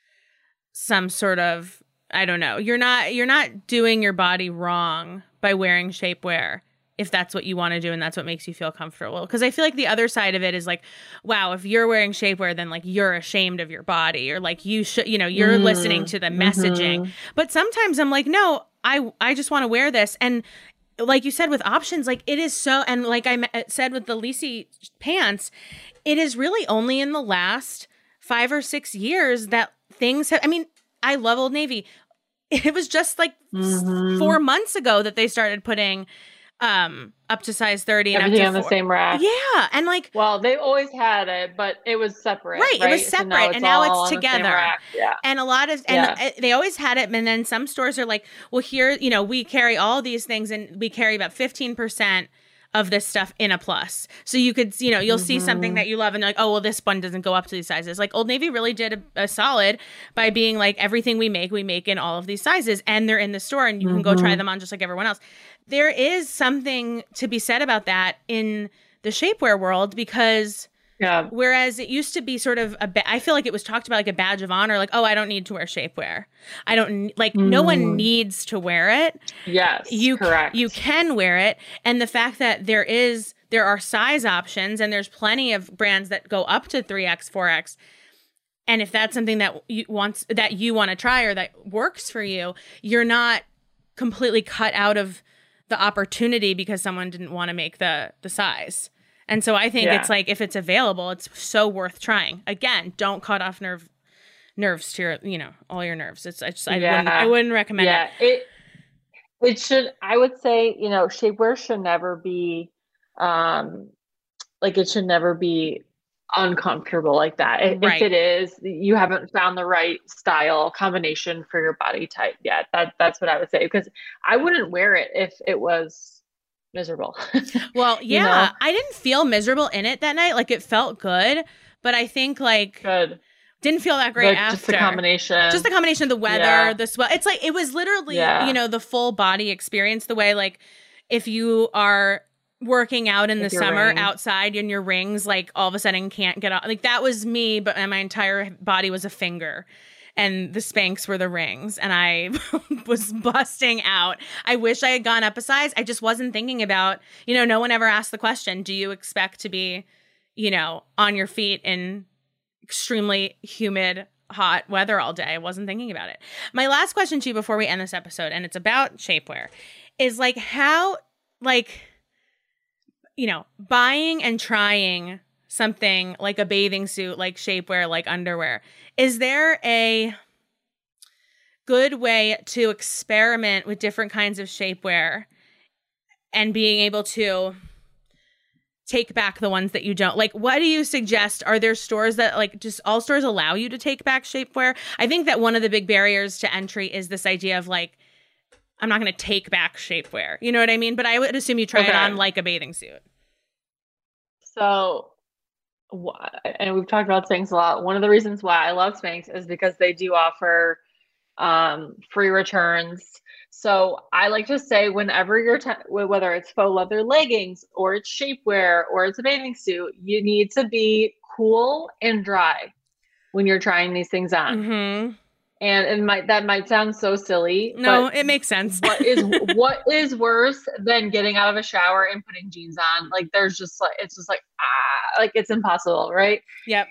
Speaker 2: some sort of I don't know. You're not you're not doing your body wrong by wearing shapewear if that's what you want to do and that's what makes you feel comfortable. Because I feel like the other side of it is like, wow, if you're wearing shapewear, then like you're ashamed of your body, or like you should, you know, you're mm, listening to the messaging. Mm-hmm. But sometimes I'm like, no, I I just want to wear this. And like you said, with options, like it is so, and like I said with the Lisi pants, it is really only in the last five or six years that things have, I mean, I love Old Navy. It was just like mm-hmm. four months ago that they started putting um up to size thirty and
Speaker 3: everything
Speaker 2: up to
Speaker 3: on
Speaker 2: four.
Speaker 3: The same rack.
Speaker 2: Yeah, and like
Speaker 3: well, they always had it, but it was separate.
Speaker 2: Right,
Speaker 3: right?
Speaker 2: it was separate, so now and now it's together.
Speaker 3: Yeah,
Speaker 2: and a lot of and
Speaker 3: yeah.
Speaker 2: they always had it, and then some stores are like, well, here, you know, we carry all these things, and we carry about fifteen percent of this stuff in a plus. So you could, you know, you'll mm-hmm. see something that you love and you're like, oh, well, this one doesn't go up to these sizes. Like Old Navy really did a, a solid by being like, everything we make, we make in all of these sizes, and they're in the store, and you mm-hmm. can go try them on just like everyone else. There is something to be said about that in the shapewear world, because
Speaker 3: yeah.
Speaker 2: whereas it used to be sort of a ba- I feel like it was talked about like a badge of honor, like, oh, I don't need to wear shapewear. I don't like mm. no one needs to wear it.
Speaker 3: Yes,
Speaker 2: you
Speaker 3: correct.
Speaker 2: You can wear it, and the fact that there is there are size options, and there's plenty of brands that go up to three X, four X. And if that's something that you wants that you want to try or that works for you, you're not completely cut out of the opportunity because someone didn't want to make the the size. And so I think yeah. it's like, if it's available, it's so worth trying. Again, don't cut off nerve nerves to your, you know, all your nerves. It's I just I
Speaker 3: yeah.
Speaker 2: wouldn't I wouldn't recommend
Speaker 3: yeah.
Speaker 2: it.
Speaker 3: It it should I would say, you know, shapewear should never be um like it should never be uncomfortable like that. If,
Speaker 2: right.
Speaker 3: if it is, you haven't found the right style combination for your body type yet. That that's what I would say, because I wouldn't wear it if it was miserable.
Speaker 2: Well, yeah,
Speaker 3: you know?
Speaker 2: I didn't feel miserable in it that night. Like it felt good, but I think like
Speaker 3: good.
Speaker 2: Didn't feel that great
Speaker 3: like,
Speaker 2: after.
Speaker 3: Just the combination.
Speaker 2: Just the combination of the weather,
Speaker 3: yeah.
Speaker 2: the sweat. It's like, it was literally,
Speaker 3: yeah.
Speaker 2: you know, the full body experience, the way like if you are working out in
Speaker 3: With
Speaker 2: the
Speaker 3: your
Speaker 2: summer
Speaker 3: ring.
Speaker 2: outside in your rings, like all of a sudden can't get off. Like that was me, but my entire body was a finger. And the Spanx were the rings, and I was busting out. I wish I had gone up a size. I just wasn't thinking about, you know, no one ever asked the question, do you expect to be, you know, on your feet in extremely humid, hot weather all day. I wasn't thinking about it. My last question to you before we end this episode, and it's about shapewear, is like how, like, you know, buying and trying something like a bathing suit, like shapewear, like underwear. Is there a good way to experiment with different kinds of shapewear and being able to take back the ones that you don't like? What do you suggest? Are there stores that like just all stores allow you to take back shapewear? I think that one of the big barriers to entry is this idea of like, I'm not going to take back shapewear. You know what I mean? But I would assume you try
Speaker 3: okay.
Speaker 2: it on like a bathing suit.
Speaker 3: So, and we've talked about Spanx a lot. One of the reasons why I love Spanx is because they do offer um, free returns. So I like to say whenever you're, t- whether it's faux leather leggings or it's shapewear or it's a bathing suit, you need to be cool and dry when you're trying these things on.
Speaker 2: Mm-hmm.
Speaker 3: And it might, that might sound so silly.
Speaker 2: No,
Speaker 3: but
Speaker 2: it makes sense.
Speaker 3: what is, what is worse than getting out of a shower and putting jeans on? Like there's just like, it's just like, ah, like it's impossible, right?
Speaker 2: Yep.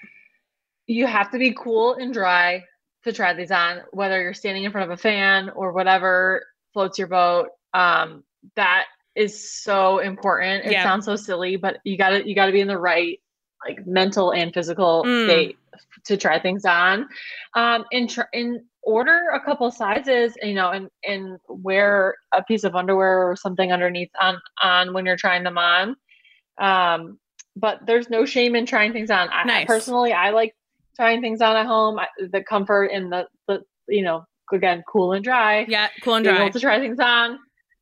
Speaker 3: You have to be cool and dry to try these on, whether you're standing in front of a fan or whatever floats your boat. Um, that is so important. It
Speaker 2: yeah.
Speaker 3: sounds so silly, but you gotta, you gotta be in the right, like mental and physical
Speaker 2: mm.
Speaker 3: state to try things on. Um, and, tr- and order a couple sizes, you know, and, and wear a piece of underwear or something underneath on, on when you're trying them on. Um, but there's no shame in trying things on. I,
Speaker 2: nice.
Speaker 3: Personally, I like trying things on at home, I, the comfort and the, the, you know, again, cool and dry.
Speaker 2: Yeah. Cool and dry.
Speaker 3: Being able to try things on.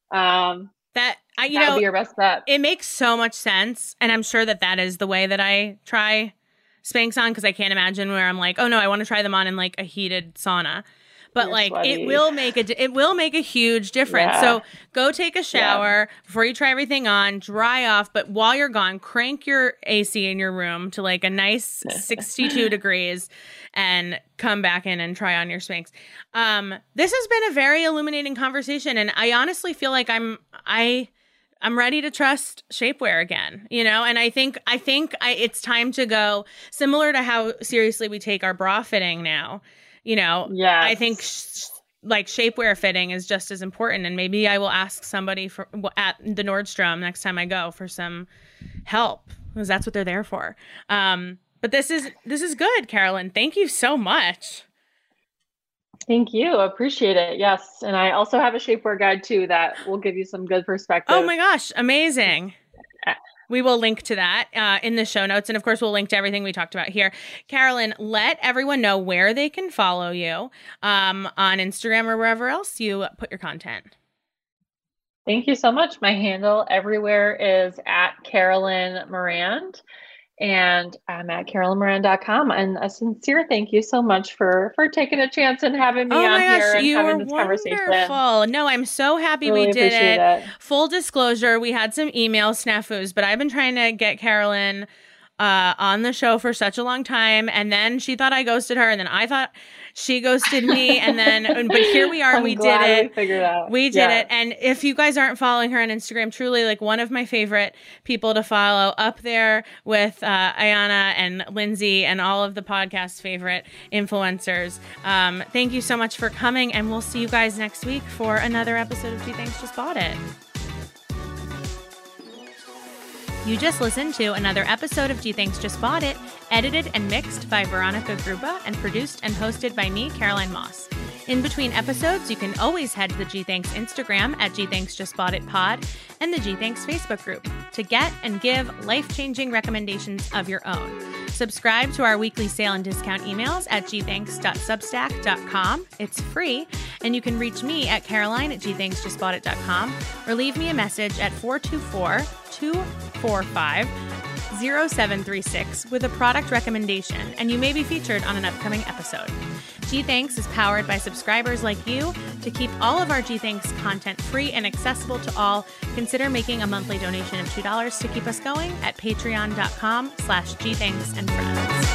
Speaker 3: Um,
Speaker 2: that, I, you
Speaker 3: that
Speaker 2: know,
Speaker 3: would be your best bet.
Speaker 2: It makes so much sense. And I'm sure that that is the way that I try Spanx on, because I can't imagine where I'm like, oh no, I want to try them on in like a heated sauna. But
Speaker 3: You're
Speaker 2: like
Speaker 3: sweaty.
Speaker 2: it will make a it will make a huge difference.
Speaker 3: Yeah.
Speaker 2: So go take a shower
Speaker 3: yeah.
Speaker 2: before you try everything on, dry off. But while you're gone, crank your A C in your room to like a nice sixty-two degrees, and come back in and try on your Spanx. Um, this has been a very illuminating conversation, and I honestly feel like I'm I. I'm ready to trust shapewear again, you know? And I think, I think I, it's time to go similar to how seriously we take our bra fitting now, you know?
Speaker 3: Yeah.
Speaker 2: I think sh- like shapewear fitting is just as important. And maybe I will ask somebody for at the Nordstrom next time I go for some help, because that's what they're there for. Um, but this is, this is good, Carolyn. Thank you so much.
Speaker 3: Thank you. Appreciate it. Yes. And I also have a shapewear guide too that will give you some good perspective.
Speaker 2: Oh my gosh. Amazing. We will link to that uh, in the show notes. And of course, we'll link to everything we talked about here. Carolyn, let everyone know where they can follow you um, on Instagram or wherever else you put your content.
Speaker 3: Thank you so much. My handle everywhere is at Carolyn Morand. And I'm at carolyn moran dot com. And a sincere thank you so much for for taking a chance and having me
Speaker 2: oh
Speaker 3: on
Speaker 2: my gosh,
Speaker 3: here and
Speaker 2: you
Speaker 3: having
Speaker 2: were
Speaker 3: this
Speaker 2: wonderful.
Speaker 3: conversation.
Speaker 2: No, I'm so happy
Speaker 3: really
Speaker 2: we did it.
Speaker 3: it.
Speaker 2: Full disclosure, we had some email snafus, but I've been trying to get Carolyn uh, on the show for such a long time. And then she thought I ghosted her. And then I thought she ghosted me. And then, but here we are.
Speaker 3: I'm
Speaker 2: we did
Speaker 3: glad
Speaker 2: it.
Speaker 3: We figured it out.
Speaker 2: We did
Speaker 3: yeah.
Speaker 2: it. And if you guys aren't following her on Instagram, truly like one of my favorite people to follow, up there with uh, Ayana and Lindsay and all of the podcast's favorite influencers. Um, thank you so much for coming. And we'll see you guys next week for another episode of Gee Thanks Just Bought It. You just listened to another episode of Gee Thanks Just Bought It, edited and mixed by Veronica Gruba and produced and hosted by me, Caroline Moss. In between episodes, you can always head to the Gee Thanks Instagram at Gee Thanks Just Bought It Pod and the Gee Thanks Facebook group to get and give life-changing recommendations of your own. Subscribe to our weekly sale and discount emails at gee thanks dot substack dot com. It's free, and you can reach me at caroline at gee thanks just bought it dot com or leave me a message at four two four, two four five, zero seven three six with a product recommendation, and you may be featured on an upcoming episode. Gee Thanks is powered by subscribers like you. To keep all of our Gee Thanks content free and accessible to all, consider making a monthly donation of two dollars to keep us going at patreon dot com slash Gee Thanks and friends.